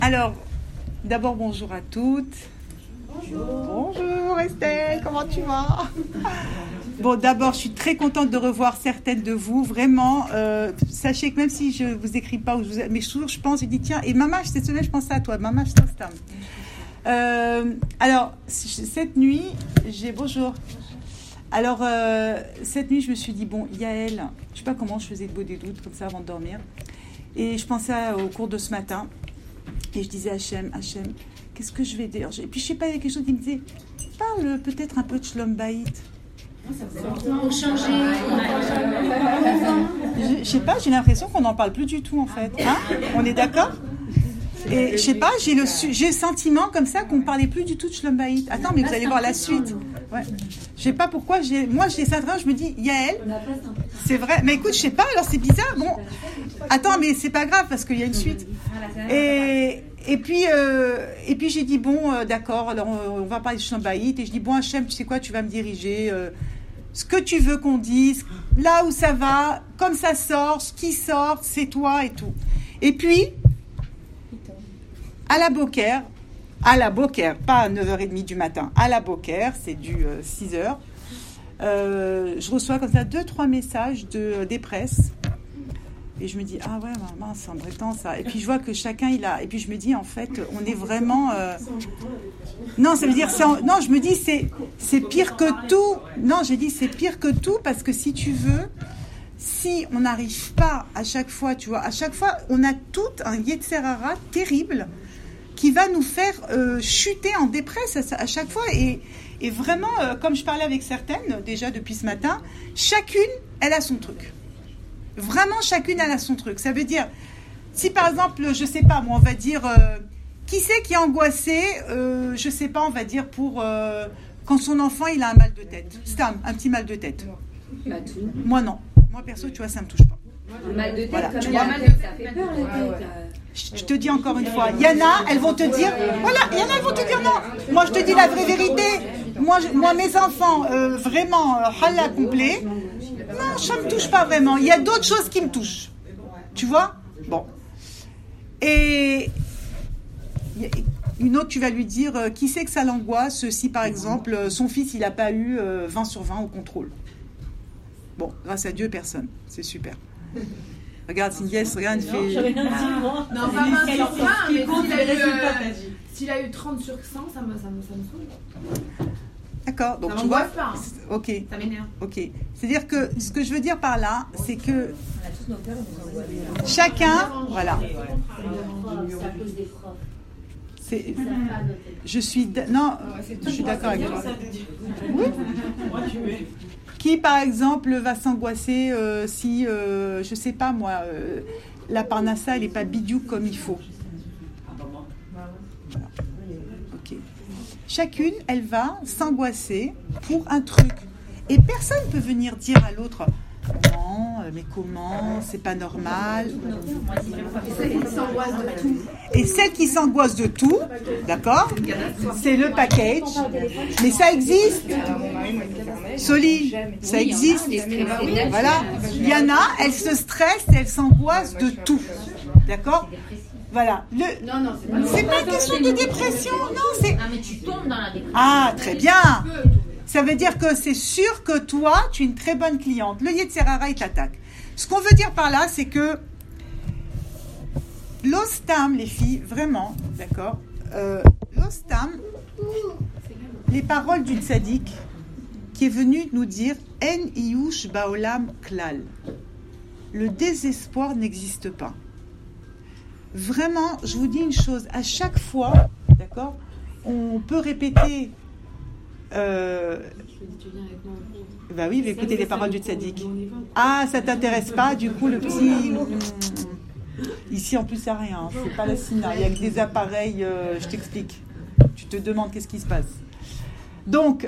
Alors, d'abord, bonjour à toutes. Bonjour Estelle, comment tu vas? Bon, d'abord, je suis très contente de revoir certaines de vous, vraiment. Sachez que même si je ne vous écris pas, mais toujours je pense, je dis tiens, et maman, cette semaine, je pensais à toi, maman, je t'aime. Alors, cette nuit, bonjour. Alors, cette nuit, je me suis dit, bon, Yael, je ne sais pas comment je faisais des doutes comme ça avant de dormir. Et je pensais au cours de ce matin, et je disais à Hachem, qu'est-ce que je vais dire? Et puis, je ne sais pas, il y a quelque chose qui me disait, parle peut-être un peu de Shlom Bayit. Pour changer. Je sais pas, j'ai l'impression qu'on n'en parle plus du tout en fait. Hein, on est d'accord? Et je sais pas, j'ai le sentiment comme ça qu'on ne parlait plus du tout de Shlom Bayit. Attends, mais vous allez voir la suite. Ouais. Je sais pas pourquoi, moi j'ai ça, je me dis, Yael, c'est vrai, mais écoute, je sais pas, alors c'est bizarre, bon, attends, mais c'est pas grave parce qu'il y a une suite. Et puis j'ai dit, bon, d'accord, alors on va parler de Shlom Bayit, et je dis, bon, Hachem, tu sais quoi, tu vas me diriger, ce que tu veux qu'on dise, là où ça va, comme ça sort, ce qui sort, c'est toi et tout. Et puis, à la Boker, pas à 9h30 du matin, à la Boker, c'est du 6h, je reçois comme ça 2-3 messages des presses. Et je me dis, ah ouais, maman, c'est embêtant ça. Et puis je vois que chacun, il a... Et puis je me dis, en fait, on est vraiment... Non, ça veut dire... Non, je me dis, c'est pire que tout. Non, j'ai dit, c'est pire que tout parce que si tu veux, si on n'arrive pas à chaque fois, tu vois, à chaque fois, on a tout un Yetzer Hara terrible qui va nous faire chuter en dépresse à chaque fois. Et vraiment, comme je parlais avec certaines, déjà depuis ce matin, chacune, elle a son truc. Vraiment, chacune, elle a son truc. Ça veut dire, si par exemple, je sais pas, moi, on va dire, qui c'est qui est angoissé, je sais pas, on va dire pour quand son enfant, il a un mal de tête. C'est un petit mal de tête. Moi, non. Moi, perso, tu vois, ça me touche pas. Un mal de tête, voilà, comme tu vois, vois, mal de tête, ça fait peur, la tête. Je te dis encore une fois, il y en a, elles vont te dire, voilà, il y en a, elles vont te dire non. Moi, je te dis la vraie vérité. Moi mes enfants, vraiment, halal complet, non, ça ne me touche pas vraiment. Il y a d'autres choses qui me touchent. Tu vois? Bon. Et une autre, tu vas lui dire, qui c'est que ça l'angoisse si, par exemple, son fils, il n'a pas eu 20 sur 20 au contrôle. Bon, grâce à Dieu, personne. C'est super. Regarde, Cindy, regarde, il fait... Non, pas 20 sur 20, mais s'il a eu 30 sur 100, ça me saoule. D'accord, donc ça tu vois... pas, hein. Ok. Ça m'énerve. Ok. C'est-à-dire que ce que je veux dire par là, c'est que chacun... Voilà. Je suis d'accord avec toi. Oui. Qui, par exemple, va s'angoisser si, je sais pas moi, la parnassa, elle n'est pas bidou comme il faut. Voilà. Ok. Chacune, elle va s'angoisser pour un truc. Et personne ne peut venir dire à l'autre, non, mais comment, c'est pas normal. Et celle qui s'angoisse de tout, d'accord, c'est le package. Mais ça existe. Soli, ça existe. Voilà. Il y en a, elle se stresse et elle s'angoisse de tout. D'accord? Voilà. Non, c'est pas une question de dépression. Non, c'est... Ah, mais tu tombes dans la dépression. Ah, très bien. Ça veut dire que c'est sûr que toi, tu es une très bonne cliente. Le Yetzer Hara, il t'attaque. Ce qu'on veut dire par là, c'est que l'ostam, les filles, vraiment, d'accord, l'ostam, les paroles d'une tzaddik qui est venue nous dire « En iyush baolam klal ». Le désespoir n'existe pas. Vraiment, je vous dis une chose, à chaque fois, d'accord, on peut répéter... Bah oui, écoutez les paroles du tzaddik. Ah, ça t'intéresse pas, du coup, le petit... Ici, en plus, il n'y a rien. C'est pas la Sina. Il y a que des appareils, je t'explique. Tu te demandes qu'est-ce qui se passe. Donc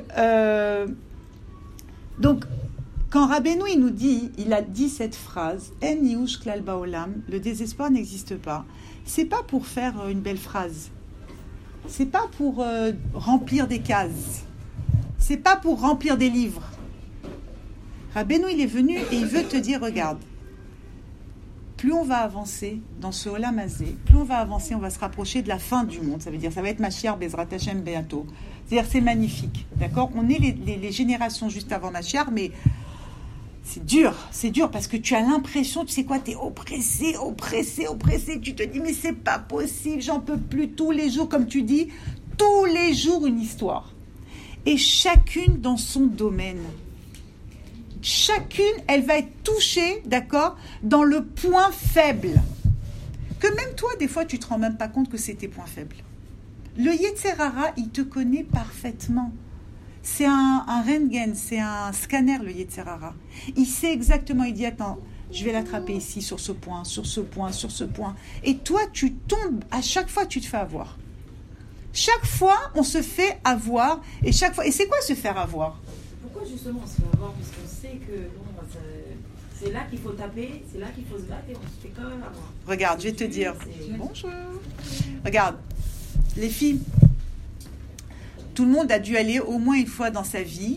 quand Rabbeinu, il nous dit, il a dit cette phrase, « En yush klal baolam », le désespoir n'existe pas. C'est pas pour faire une belle phrase. C'est pas pour remplir des cases. C'est pas pour remplir des livres. Rabbeinu, il est venu et il veut te dire, regarde, plus on va avancer dans ce Olam Hazé, plus on va avancer, on va se rapprocher de la fin du monde. Ça veut dire, ça va être Mashiach Bezrat Hashem bientôt. C'est-à-dire, c'est magnifique, d'accord? On est les générations juste avant Mashiach, mais c'est dur parce que tu as l'impression, tu sais quoi, tu es oppressé, tu te dis, mais c'est pas possible, j'en peux plus, tous les jours, comme tu dis, tous les jours une histoire. Et chacune dans son domaine. Chacune, elle va être touchée, d'accord, dans le point faible. Que même toi, des fois, tu ne te rends même pas compte que c'est tes points faibles. Le Yetzer Hara, il te connaît parfaitement. C'est un röntgen, c'est un scanner, le Yetzer Hara. Il sait exactement, il dit, attends, je vais l'attraper ici, sur ce point. Et toi, tu tombes, à chaque fois, tu te fais avoir. Chaque fois, on se fait avoir, et chaque fois... Et c'est quoi se faire avoir ? Pourquoi justement on se fait avoir? Parce qu'on sait que bon, c'est là qu'il faut taper, c'est là qu'il faut se battre et on se fait quand même avoir. Regarde, je vais te dire. Bonjour. Regarde, les filles, tout le monde a dû aller au moins une fois dans sa vie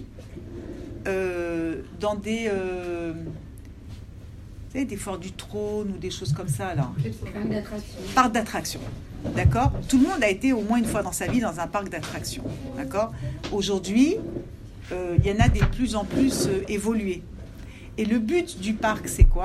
dans des... tu sais, des foires du trône ou des choses comme ça, là. Parc d'attraction. D'accord ? Tout le monde a été au moins une fois dans sa vie dans un parc d'attraction. D'accord ? Aujourd'hui... il y en a de plus en plus évolués. Et le but du parc, c'est quoi ?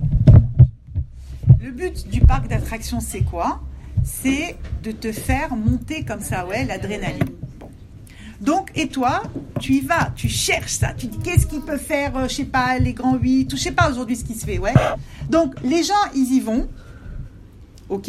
Le but du parc d'attraction, c'est quoi ? C'est de te faire monter comme ça, ouais, l'adrénaline. Bon. Donc, et toi, tu y vas, tu cherches ça, tu dis qu'est-ce qu'il peut faire, je sais pas, les grands 8, je sais pas aujourd'hui ce qui se fait, ouais. Donc, les gens, ils y vont, ok ?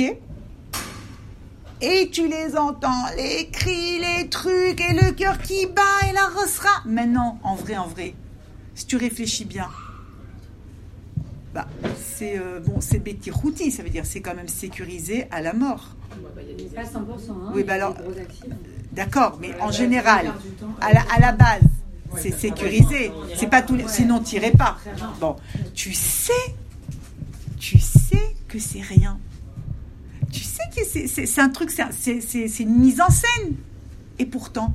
Et tu les entends, les cris, les trucs, et le cœur qui bat, et la rossera. Maintenant, en vrai, si tu réfléchis bien, bah, c'est Betirouti, ça veut dire c'est quand même sécurisé à la mort. Pas 100%, hein, oui, bah alors, gros accidents. D'accord, mais en général, à la base, c'est sécurisé. C'est pas tout, sinon tu n'irais pas. Bon, tu sais que c'est rien. Tu sais que c'est un truc, c'est une mise en scène. Et pourtant,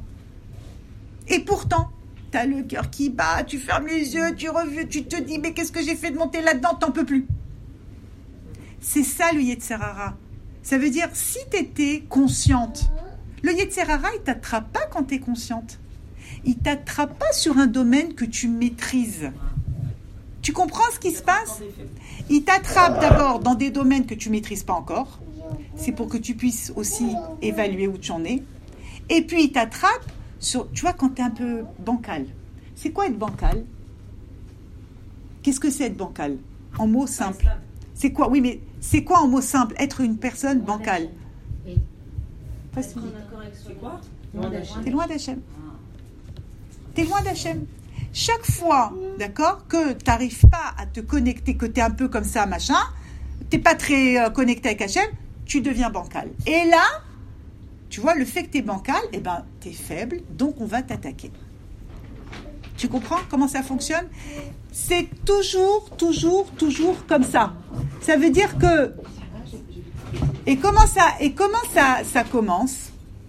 tu as le cœur qui bat, tu fermes les yeux, tu te dis, mais qu'est-ce que j'ai fait de monter là-dedans, t'en peux plus. C'est ça le Yetzer Hara. Ça veut dire, si tu étais consciente, le Yetzer Hara, il ne t'attrape pas quand tu es consciente. Il ne t'attrape pas sur un domaine que tu maîtrises. Tu comprends ce qui se passe ? Il t'attrape d'abord dans des domaines que tu ne maîtrises pas encore. C'est pour que tu puisses aussi évaluer où tu en es. Et puis, il t'attrape sur, tu vois, quand tu es un peu bancal. C'est quoi être bancal ? Qu'est-ce que c'est être bancal ? En mots simples. C'est quoi ? Oui, mais c'est quoi en mots simples être une personne bancale ? Facile. C'est quoi ? T'es loin d'Hachem. T'es loin d'Hachem. Chaque fois, d'accord, que tu n'arrives pas à te connecter, que tu es un peu comme ça, machin, tu n'es pas très connecté avec Hachem, tu deviens bancal. Et là, tu vois, le fait que tu es bancal, eh ben, tu es faible, donc on va t'attaquer. Tu comprends comment ça fonctionne ? C'est toujours comme ça. Ça veut dire que... Et comment ça commence ?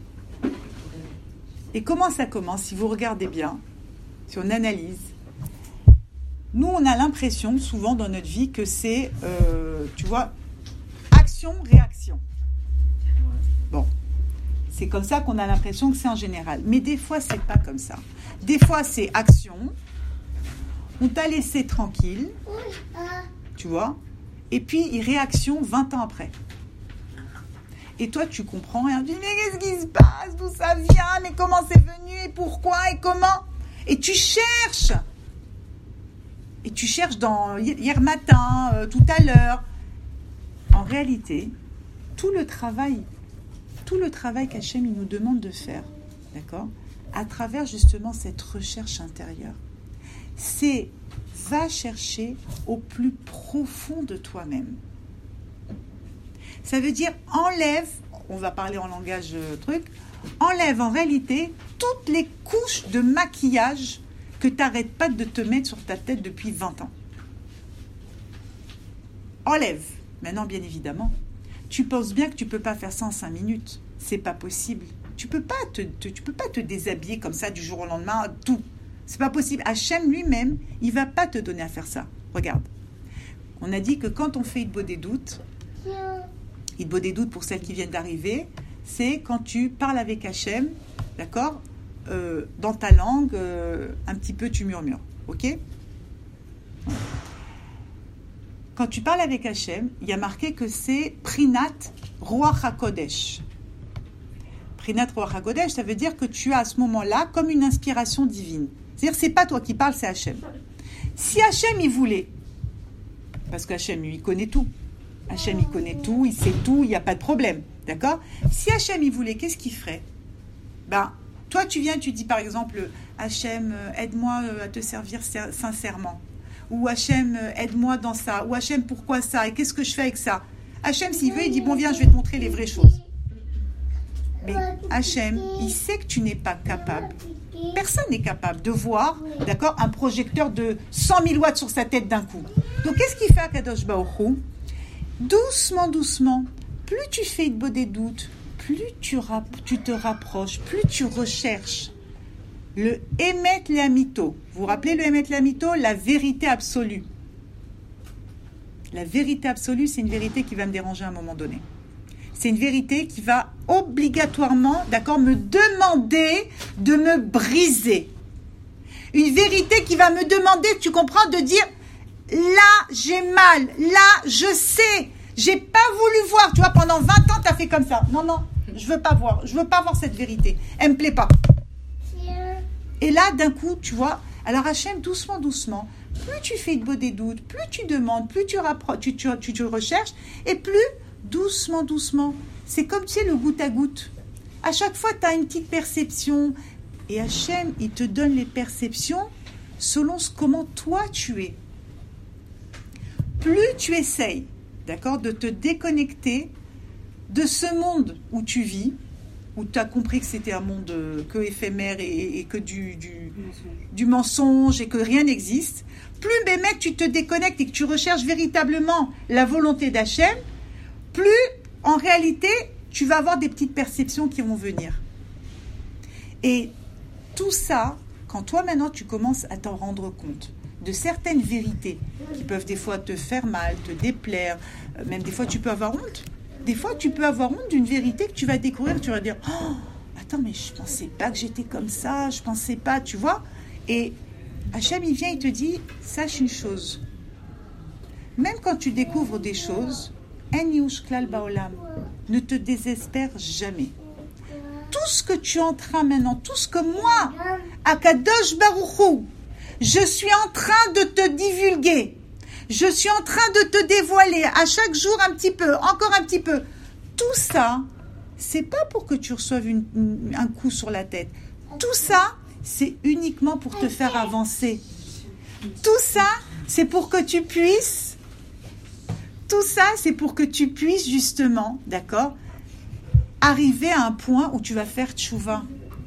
Et comment ça commence, si vous regardez bien, si on analyse, nous, on a l'impression, souvent dans notre vie, que c'est, tu vois, action-réaction. Bon, c'est comme ça qu'on a l'impression que c'est en général. Mais des fois, c'est pas comme ça. Des fois, c'est action, on t'a laissé tranquille, tu vois, et puis réaction 20 ans après. Et toi, tu comprends rien. Tu dis, mais qu'est-ce qui se passe ? D'où ça vient ? Mais comment c'est venu ? Et pourquoi ? Et comment ? Et tu cherches. Et tu cherches dans hier matin, tout à l'heure. En réalité, tout le travail qu'Hachem il nous demande de faire, d'accord ? À travers justement cette recherche intérieure, c'est va chercher au plus profond de toi-même. Ça veut dire enlève, on va parler en langage enlève en réalité toutes les couches de maquillage que tu n'arrêtes pas de te mettre sur ta tête depuis 20 ans. Enlève. Maintenant, bien évidemment, tu penses bien que tu ne peux pas faire ça en 5 minutes. C'est pas possible. Tu peux pas te déshabiller comme ça du jour au lendemain, tout. C'est pas possible. Hachem lui-même, il va pas te donner à faire ça. Regarde. On a dit que quand on fait Hitbo des doutes pour celles qui viennent d'arriver, c'est quand tu parles avec Hachem, d'accord, dans ta langue, un petit peu tu murmures, ok? Quand tu parles avec Hachem, il y a marqué que c'est Prinat Ruach HaKodesh. Prinat Ruach HaKodesh, ça veut dire que tu as à ce moment-là comme une inspiration divine. C'est-à-dire, c'est pas toi qui parles, c'est Hachem. Si Hachem, il voulait, parce qu'Hachem, il connaît tout. Hachem, il connaît tout, il sait tout, il n'y a pas de problème, d'accord? Si Hachem, il voulait, qu'est-ce qu'il ferait? Ben, toi, tu viens, tu dis par exemple, Hachem, aide-moi à te servir sincèrement. Ou Hachem, aide-moi dans ça. Ou Hachem, pourquoi ça? Et qu'est-ce que je fais avec ça? Hachem, s'il veut, il dit, bon, viens, je vais te montrer les vraies choses. Mais Hachem, il sait que tu n'es pas capable. Personne n'est capable de voir, d'accord, un projecteur de 100 000 watts sur sa tête d'un coup. Donc, qu'est-ce qu'il fait à Kadosh Baruch Hu? Doucement, doucement, plus tu fais Hitbo des doutes, plus tu te rapproches, plus tu recherches le Emet Leamito. Vous vous rappelez le Emet Leamito? La vérité absolue. La vérité absolue, c'est une vérité qui va me déranger à un moment donné. C'est une vérité qui va obligatoirement, d'accord, me demander de me briser. Une vérité qui va me demander, tu comprends, de dire, là, j'ai mal, là, je sais, j'ai pas voulu voir. Tu vois, pendant 20 ans, tu as fait comme ça. Non, je veux pas voir cette vérité. Elle me plaît pas. Et là, d'un coup, tu vois, alors Hachem, doucement, doucement, plus tu fais Hitbo des doutes, plus tu demandes, plus tu rapproches, tu recherches, et plus, doucement, doucement, c'est comme, tu sais, le goutte à goutte. À chaque fois, tu as une petite perception, et Hachem, il te donne les perceptions selon comment toi tu es. Plus tu essayes, d'accord, de te déconnecter de ce monde où tu vis, où tu as compris que c'était un monde que éphémère et que du mensonge et que rien n'existe, plus mec, tu te déconnectes et que tu recherches véritablement la volonté d'Hachem, plus en réalité tu vas avoir des petites perceptions qui vont venir. Et tout ça, quand toi maintenant tu commences à t'en rendre compte de certaines vérités qui peuvent des fois te faire mal, te déplaire, même des fois tu peux avoir honte. Des fois, tu peux avoir honte d'une vérité que tu vas découvrir. Tu vas dire, oh, attends, mais je pensais pas que j'étais comme ça. Je pensais pas, tu vois. Et Hachem, il vient, il te dit, sache une chose. Même quand tu découvres des choses, En yush klal baolam, ne te désespère jamais. Tout ce que tu es en train maintenant, tout ce que moi, Akadosh Baruch Hu, je suis en train de te divulguer. Je suis en train de te dévoiler à chaque jour un petit peu, encore un petit peu. Tout ça, c'est pas pour que tu reçoives un coup sur la tête. Tout ça, c'est uniquement pour te faire avancer. Tout ça, c'est pour que tu puisses. Tout ça, c'est pour que tu puisses justement, d'accord, arriver à un point où tu vas faire tchouva.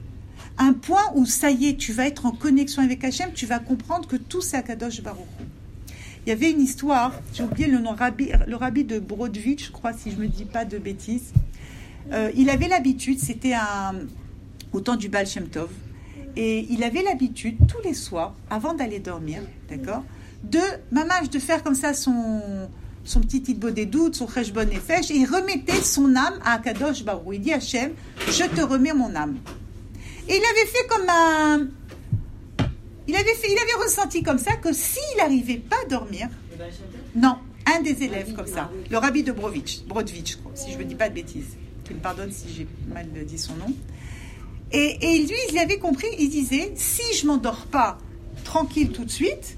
Un point où ça y est, tu vas être en connexion avec Hachem, tu vas comprendre que tout c'est Akadosh Baruch Hu. Il y avait une histoire, j'ai oublié le nom, le rabbi de Brodvitch, je crois, si je ne me dis pas de bêtises. Il avait l'habitude, c'était au temps du Baal Shem Tov, et il avait l'habitude, tous les soirs, avant d'aller dormir, d'accord, de faire comme ça son petit Hitbo des doutes, son Cheshbon Nefesh, et il remettait son âme à Akadosh Baruch Hu. Il dit, Hachem, je te remets mon âme. Et il avait fait comme un... Il avait ressenti comme ça que s'il n'arrivait pas à dormir, non, un des élèves comme ça, le rabbi de Brodvitch, je crois, si je ne me dis pas de bêtises, qu'il me pardonne si j'ai mal dit son nom. Et lui, il avait compris, il disait, si je ne m'endors pas tranquille tout de suite,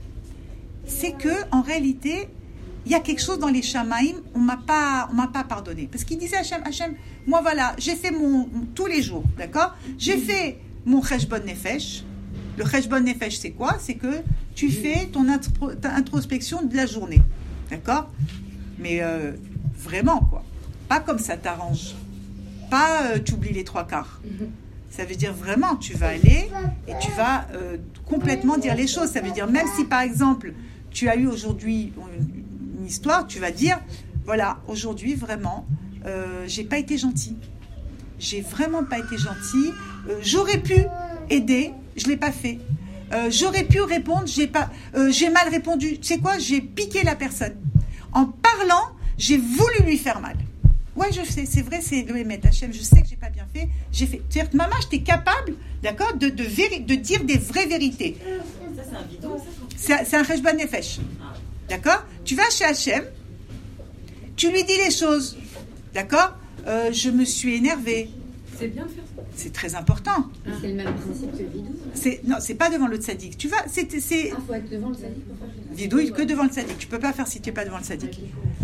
c'est que en réalité, il y a quelque chose dans les Shamaïm, on m'a pas pardonné. Parce qu'il disait Hachem, moi voilà, j'ai fait tous les jours, d'accord? J'ai fait mon Cheshbon Nefesh. Le Cheshbon Nefesh, c'est quoi? C'est que tu fais ta introspection de la journée. D'accord? Mais vraiment, quoi. Pas comme ça t'arrange. Pas tu oublies les 3/4. Ça veut dire vraiment, tu vas aller et tu vas complètement dire les choses. Ça veut dire, même si par exemple, tu as eu aujourd'hui une histoire, tu vas dire, voilà, aujourd'hui, vraiment, j'ai pas été gentil. J'ai vraiment pas été gentil. J'aurais pu aider, je l'ai pas fait. j'aurais pu répondre, j'ai mal répondu. Tu sais quoi, j'ai piqué la personne. En parlant, j'ai voulu lui faire mal. Ouais, je sais, c'est vrai, c'est le Hémet Hachem, je sais que j'ai pas bien fait, j'ai fait. C'est-à-dire que maman, j'étais capable, d'accord, de dire des vraies vérités. Ça, c'est un bidon, c'est un Cheshbon Nefesh. D'accord? Tu vas chez Hachem, tu lui dis les choses. D'accord? Je me suis énervée. C'est bien de faire ça. C'est très important. C'est le même principe que le vidou. Non, c'est pas devant le tzaddik. Tu vas, faut être devant le tzaddik pour faire ça. Vidouille que devant le tzaddik. Tu peux pas faire si tu n'es pas devant le tzaddik.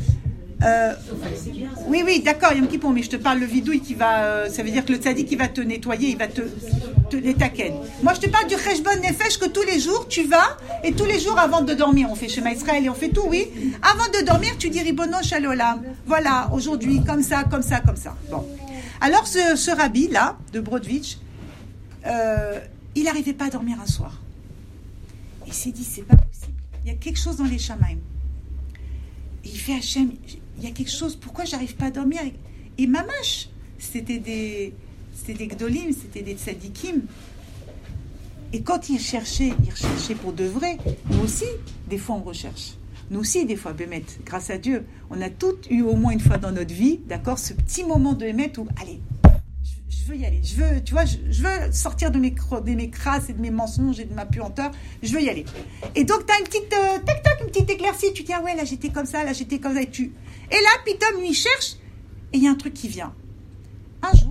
Oui, d'accord, Yom Kippour, mais je te parle le vidouille qui va, ça veut dire que le tzaddik qui va te nettoyer, il va te les taquer. Moi, je te parle du Cheshbon Nefesh que tous les jours tu vas et tous les jours avant de dormir, on fait Shema Israël et on fait tout, oui. Avant de dormir, tu dis Ribono Shalolam. Voilà, aujourd'hui, comme ça. Bon. Alors, ce rabbi là de Brodvitch, il n'arrivait pas à dormir un soir. Il s'est dit, c'est pas possible. Il y a quelque chose dans les Shamaim. Et il fait Hachem, il y a quelque chose, pourquoi j'arrive pas à dormir? Et mamash, c'était des gdolim, c'était des tzadikim. Et quand il cherchait pour de vrai. Nous aussi, des fois on recherche. Nous aussi, des fois, Bémet, grâce à Dieu, on a toutes eu au moins une fois dans notre vie, d'accord, ce petit moment de Bémet où, allez, je veux y aller, je veux sortir de mes crasses et de mes mensonges et de ma puanteur, je veux y aller. Et donc, tu as une petite, une petite éclaircie, tu dis, ah ouais, là j'étais comme ça, et là, Pitom, lui, il cherche, et il y a un truc qui vient. Un jour,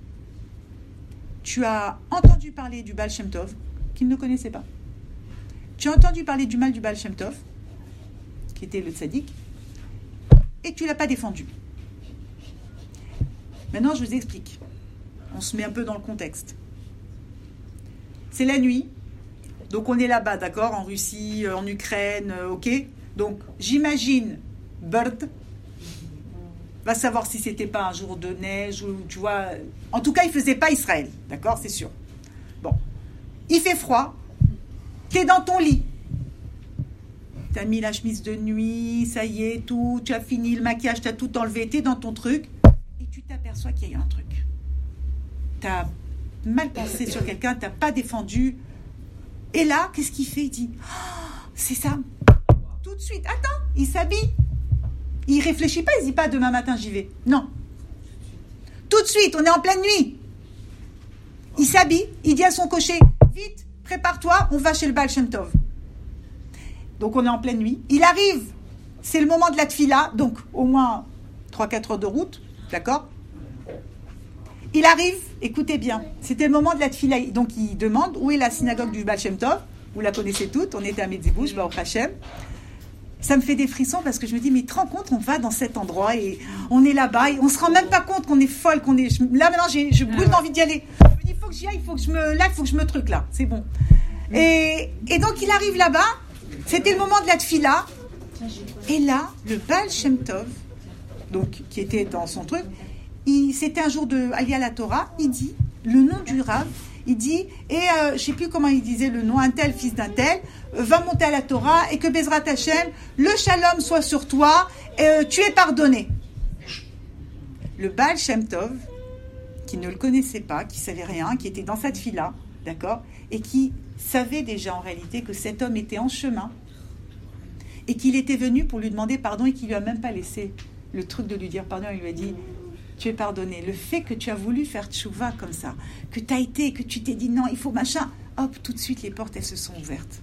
tu as entendu parler du Baal Shem Tov, qu'il ne connaissait pas. Tu as entendu parler du mal du Baal Shem Tov, qui était le tzaddik, et tu ne l'as pas défendu. Maintenant, je vous explique. On se met un peu dans le contexte. C'est la nuit, donc on est là-bas, d'accord, en Russie, en Ukraine, ok. Donc, j'imagine, Bird va savoir si c'était pas un jour de neige, ou tu vois... En tout cas, il faisait pas Israël, d'accord, c'est sûr. Bon, il fait froid, t'es dans ton lit. T'as mis la chemise de nuit, ça y est, tout, tu as fini le maquillage, t'as tout enlevé, t'es dans ton truc, et tu t'aperçois qu'il y a eu un truc. T'as mal pensé sur quelqu'un, t'as pas défendu. Et là, qu'est-ce qu'il fait? Il dit, oh, c'est ça. Tout de suite, attends, il s'habille. Il réfléchit pas, il dit pas demain matin j'y vais. Non. Tout de suite, on est en pleine nuit. Il s'habille, il dit à son cocher, vite, prépare-toi, on va chez le Baal Shem Tov. Donc on est en pleine nuit. Il arrive, c'est le moment de la tfila, donc au moins 3-4 heures de route, d'accord? Il arrive, écoutez bien, c'était le moment de la tfila, donc il demande où est la synagogue du Baal Shem Tov. Vous la connaissez toutes, on était à Metzibouch, Baruch Hashem. Ça me fait des frissons parce que je me dis, mais tu te rends compte, on va dans cet endroit et on est là-bas et on se rend même pas compte qu'on est folle, là maintenant je brûle d'envie d'y aller. Je me dis, il faut que j'y aille, il faut que je me truc là, c'est bon. Et donc il arrive là-bas, c'était le moment de la tfila, et là, le Baal Shem Tov, donc, qui était dans son truc, c'était un jour de Aliyah la Torah, il dit, le nom du Rav, il dit, et je sais plus comment il disait le nom, un tel, fils d'un tel, va monter à la Torah, et que Bezrat Hashem, le shalom soit sur toi, tu es pardonné. Le Baal Shem Tov, qui ne le connaissait pas, qui savait rien, qui était dans cette fila, d'accord, et qui savait déjà en réalité que cet homme était en chemin, et qu'il était venu pour lui demander pardon, et qu'il lui a même pas laissé le truc de lui dire pardon, il lui a dit, tu es pardonné. Le fait que tu as voulu faire tchouva comme ça, que tu as été, que tu t'es dit non, il faut machin, hop, tout de suite les portes, elles se sont ouvertes.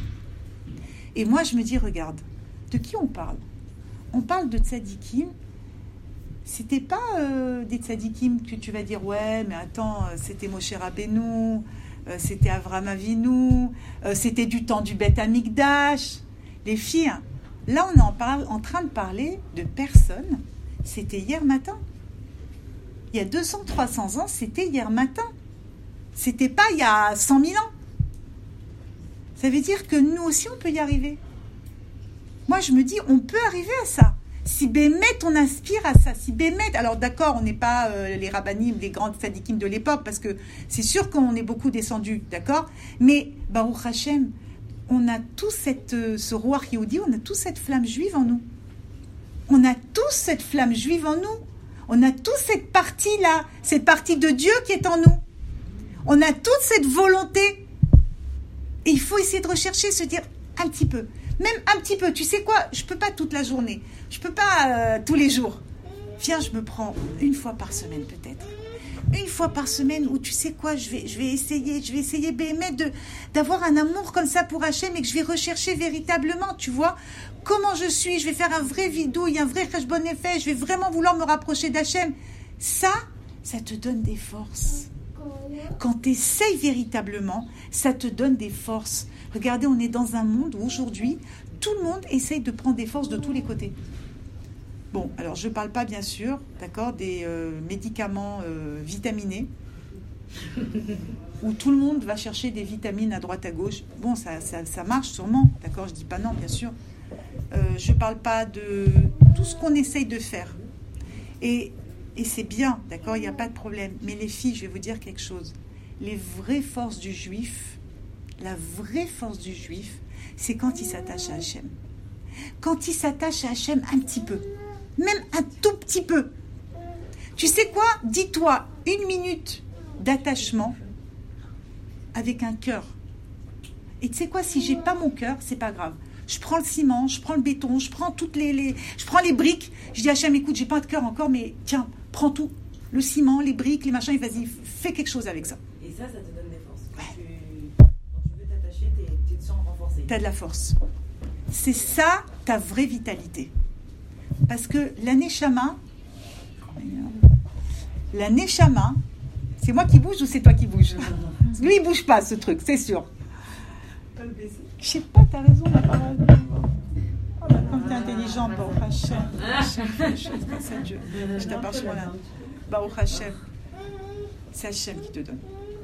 Et moi, je me dis, regarde, de qui on parle? On parle de tzadikim. C'était pas des tzadikim que tu vas dire, ouais, mais attends, c'était Moshe Rabbeinu, c'était Avraham Avinu, c'était du temps du Beth Amikdash. Les filles, là, on est en train de parler de personnes, c'était hier matin. Il y a 200, 300 ans, c'était hier matin. C'était pas il y a 100 000 ans. Ça veut dire que nous aussi, on peut y arriver. Moi, je me dis, on peut arriver à ça. Si Bémet, on aspire à ça. Si Bémet, alors d'accord, on n'est pas les rabbanim, les grands tzadikim de l'époque, parce que c'est sûr qu'on est beaucoup descendus, d'accord? Mais, Baruch Hashem, on a tous ce roi Yehudi, on a tous cette flamme juive en nous. On a tous cette flamme juive en nous. On a tous cette partie-là, cette partie de Dieu qui est en nous. On a toute cette volonté. Et il faut essayer de rechercher, se dire un petit peu. Même un petit peu. Tu sais quoi? Je ne peux pas toute la journée. Je ne peux pas tous les jours. Viens, je me prends une fois par semaine peut-être. Une fois par semaine où tu sais quoi, je vais essayer Béhémet d'avoir un amour comme ça pour Hachem et que je vais rechercher véritablement, tu vois, comment je suis. Je vais faire un vrai vidouille, un vrai cheshbon nefesh. Je vais vraiment vouloir me rapprocher d'Hachem. Ça te donne des forces. Quand tu essayes véritablement, ça te donne des forces. Regardez, on est dans un monde où aujourd'hui, tout le monde essaye de prendre des forces de tous les côtés. Bon, alors je ne parle pas bien sûr, d'accord, des médicaments vitaminés, où tout le monde va chercher des vitamines à droite à gauche. Bon, ça marche sûrement, d'accord, je ne dis pas non, bien sûr. Je ne parle pas de tout ce qu'on essaye de faire. Et c'est bien, d'accord, il n'y a pas de problème. Mais les filles, je vais vous dire quelque chose. Les vraies forces du juif, la vraie force du juif, c'est quand il s'attache à Hachem. Quand il s'attache à Hachem un petit peu. Même un tout petit peu. Tu sais quoi? Dis-toi 1 minute d'attachement avec un cœur. Et tu sais quoi? Si j'ai pas mon cœur, c'est pas grave. Je prends le ciment, je prends le béton, je prends je prends les briques. Je dis à Hachem, écoute, j'ai pas de cœur encore, mais tiens, prends tout. Le ciment, les briques, les machins, et vas-y, fais quelque chose avec ça. Et ça te donne des forces. Ouais. Quand tu veux t'attacher, tu te sens renforcé. T'as de la force. C'est ça, ta vraie vitalité. Parce que la neshama, c'est moi qui bouge ou c'est toi qui bouge? Lui, il bouge pas, ce truc, c'est sûr. Je sais pas, t'as raison, la parole. Oh là, comme t'es intelligent, Baruch Hashem. Hashem fait les choses grâce à Dieu. Je t'appartiens là. Baruch Hashem. C'est Hashem qui te donne.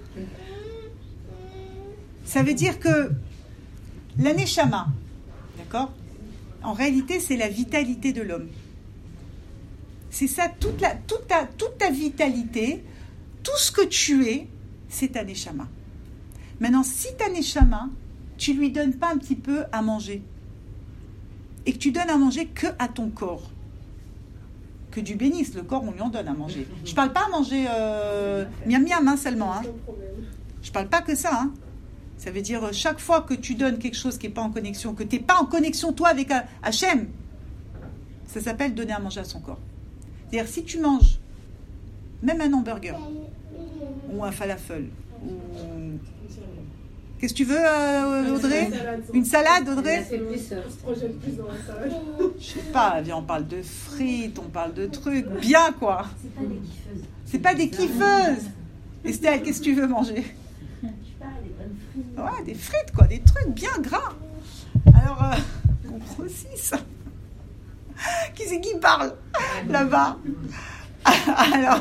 Ça veut dire que la neshama, d'accord? En réalité, c'est la vitalité de l'homme. C'est ça, toute ta vitalité, tout ce que tu es, c'est ta neshama. Maintenant, si ta neshama, tu lui donnes pas un petit peu à manger, et que tu donnes à manger que à ton corps, que du bénisse, le corps, on lui en donne à manger. Je parle pas à manger miam miam seulement. Hein. Je parle pas que ça. Hein. Ça veut dire chaque fois que tu donnes quelque chose qui n'est pas en connexion, que tu n'es pas en connexion toi avec Hachem, ça s'appelle donner à manger à son corps. C'est-à-dire si tu manges même un hamburger ou un falafel ou... Qu'est-ce que tu veux, Audrey? Une salade, Audrey? Je sais pas, on parle de frites, on parle de trucs bien quoi. C'est pas des kiffeuses. Estelle, qu'est-ce que tu veux manger? Ouais, des frites, quoi, des trucs bien gras. Alors, on grossisse. Qui c'est qui parle là-bas? Alors,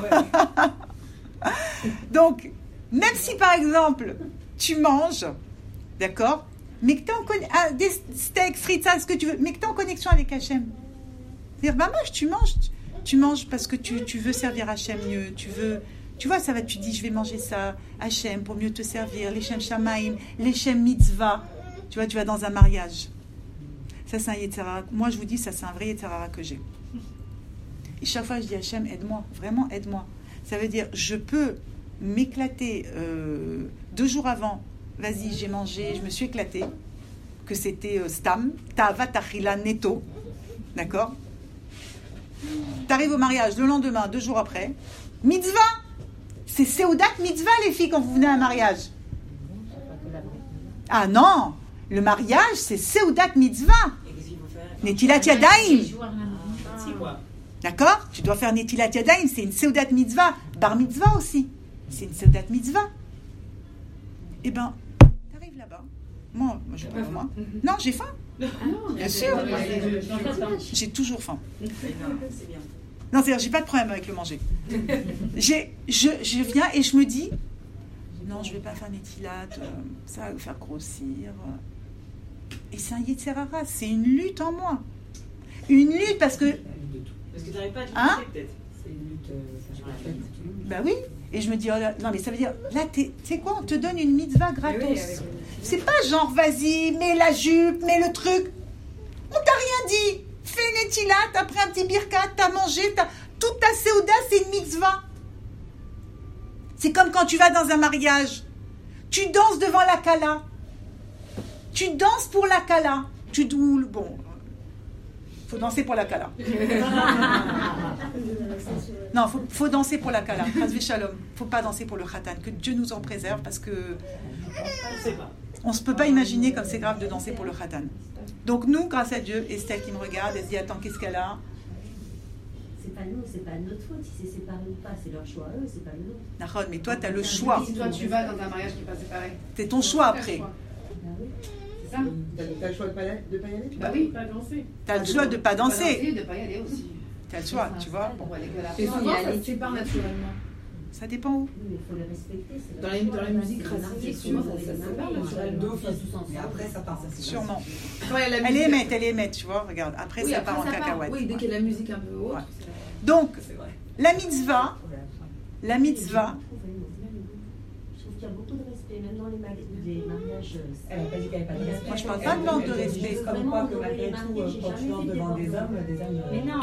donc, même si par exemple, tu manges, d'accord, mais que tu es des steaks, frites, ça, ce que tu veux, mais que tu es en connexion avec Hachem. C'est-à-dire, bah, moi, tu manges parce que tu veux servir Hachem mieux, tu vois, ça va, tu dis, je vais manger ça, Hachem, pour mieux te servir, les Shem Shamaim, les Shem Mitzvah. Tu vois, tu vas dans un mariage. Ça, c'est un Yetzirah. Moi, je vous dis, ça, c'est un vrai Yetzirah que j'ai. Et chaque fois, je dis, Hachem, aide-moi, vraiment, aide-moi. Ça veut dire, je peux m'éclater 2 jours avant. Vas-y, j'ai mangé, je me suis éclatée. Que c'était Stam, Ta'ava Tachila Netto. D'accord? T'arrives au mariage le lendemain, 2 jours après. Mitzvah! C'est Seudat Mitzvah, les filles, quand vous venez à un mariage. Ah non! Le mariage, c'est Seudat Mitzvah. Netilat Yadayim. D'accord? Tu dois faire Netilat Yadayim, c'est une Seudat Mitzvah. Bar Mitzvah aussi. C'est une Seudat Mitzvah. Eh ben, t'arrives là-bas. Moi, je pas faim. Non, j'ai faim. Bien sûr. J'ai toujours faim. Non, c'est-à-dire, j'ai pas de problème avec le manger. Je viens et je me dis, non, je vais pas faire Netilat, ça va me faire grossir. Et c'est un Yetzirara, c'est une lutte en moi. Une lutte parce que... Parce que tu n'arrives pas à te hein? peut-être. C'est une lutte... Ben oui. Et je me dis, oh là, non mais ça veut dire, là, tu sais quoi, on te donne une mitzvah gratos. Oui, c'est pas genre, vas-y, mets la jupe, mets le truc. On t'a rien dit. Fais Netilat, t'as pris un petit birkat, t'as mangé, toute ta séouda, c'est une mitzvah. C'est comme quand tu vas dans un mariage. Tu danses devant la kala. Tu danses pour la Kala. Bon, faut danser pour la Kala. Non, faut danser pour la Kala. Chas Shalom. Faut pas danser pour le Khatan. Que Dieu nous en préserve parce que on se peut pas imaginer comme c'est grave de danser pour le Khatan. Donc nous, grâce à Dieu, Estelle qui me regarde, elle se dit attends, qu'est-ce qu'elle a? C'est pas nous, c'est pas notre faute si c'est séparé ou pas, c'est leur choix eux, c'est pas le nôtre. Nahon, mais toi, tu as le choix. Si toi tu vas dans un mariage qui n'est pas séparé. C'est ton choix après. C'est ça. T'as le choix de pas y aller? Bah oui. Tu as le choix de ne pas danser. De pas y aller aussi. Tu as le choix, tu vois. Bon. Et souvent ça se sépare naturellement. Ça dépend où. Oui, mais il faut les respecter. Dans la musique raciste, souvent ça se sépare naturellement. Mais après, ça part, ça c'est Sûrement. Quand il y a la Elle musique- est émette, tu vois, regarde. Après, Oui, ça après, part en ça part. cacahuète. Oui, dès qu'il y a la musique un peu haute. Ouais. Donc, la mitzvah, Je trouve qu'il y a beaucoup de respect, même dans les mariages. Elle n'a pas dit qu'elle n'avait pas de respect. moi je parle pas de manque de respect. C'est comme quoi que malgré tout, quand tu danses devant des hommes. Mais non,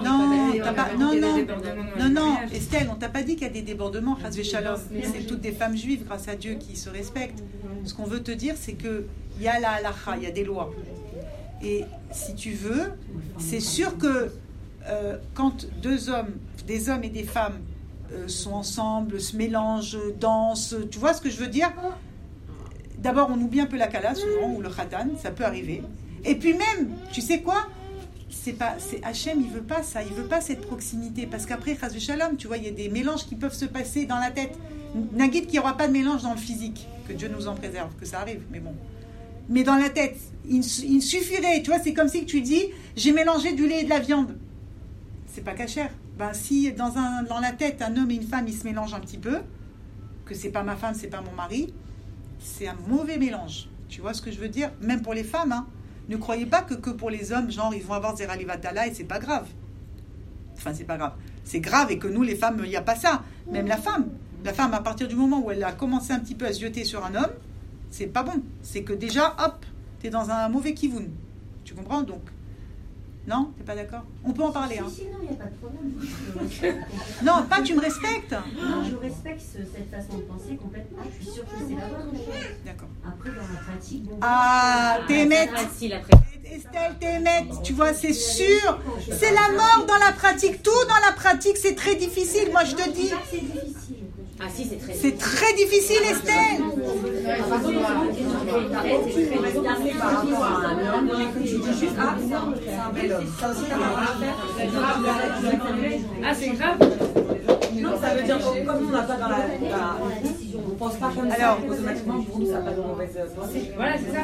Non, Estelle, on t'a pas dit qu'il y a des débordements, Chas Shalom. C'est toutes des femmes juives, grâce à Dieu, qui se respectent. Ce qu'on veut te dire, c'est que il y a la halacha, il y a des lois. Et si tu veux, c'est sûr que quand des hommes et des femmes sont ensemble, se mélangent, dansent, tu vois ce que je veux dire? D'abord, on oublie un peu la kala, souvent, ou le khatan, ça peut arriver. Et puis même, tu sais quoi? C'est Hachem, il veut pas ça, il veut pas cette proximité, parce qu'après, chas v'shalom, tu vois, il y a des mélanges qui peuvent se passer dans la tête. Nagid qu'il n'y aura pas de mélange dans le physique, que Dieu nous en préserve, que ça arrive, mais bon. Mais dans la tête, il suffirait, tu vois, c'est comme si tu dis, j'ai mélangé du lait et de la viande. C'est pas cachère. Ben, si dans la tête, un homme et une femme, ils se mélangent un petit peu, que c'est pas ma femme, c'est pas mon mari, c'est un mauvais mélange. Tu vois ce que je veux dire? Même pour les femmes, hein. Ne croyez pas que pour les hommes, genre, ils vont avoir Zeralivatala et c'est pas grave. Enfin, c'est pas grave. C'est grave et que nous, les femmes, il n'y a pas ça. Même la femme, à partir du moment où elle a commencé un petit peu à se jeter sur un homme, c'est pas bon. C'est que déjà, hop, t'es dans un mauvais kivoun. Tu comprends? Donc, non? T'es pas d'accord? On peut en parler, hein. Si, non, il n'y a pas de problème. Non, pas tu me respectes. Non, je respecte cette façon de penser complètement. Je suis sûre que c'est la bonne. D'accord. Après, dans la pratique, bon. Ah, t'es émette. Estelle, t'es émette. Tu vois, c'est sûr. C'est la mort dans la pratique. Tout dans la pratique, c'est très difficile. Moi, je te dis. C'est difficile. Ah si, c'est très C'est très difficile, Estelle. Ah, c'est grave. Non, ça veut dire que comme on n'a pas dans la décision, on ne pense pas comme ça, automatiquement pour nous ça n'a pas de mauvaise pensée. Voilà, c'est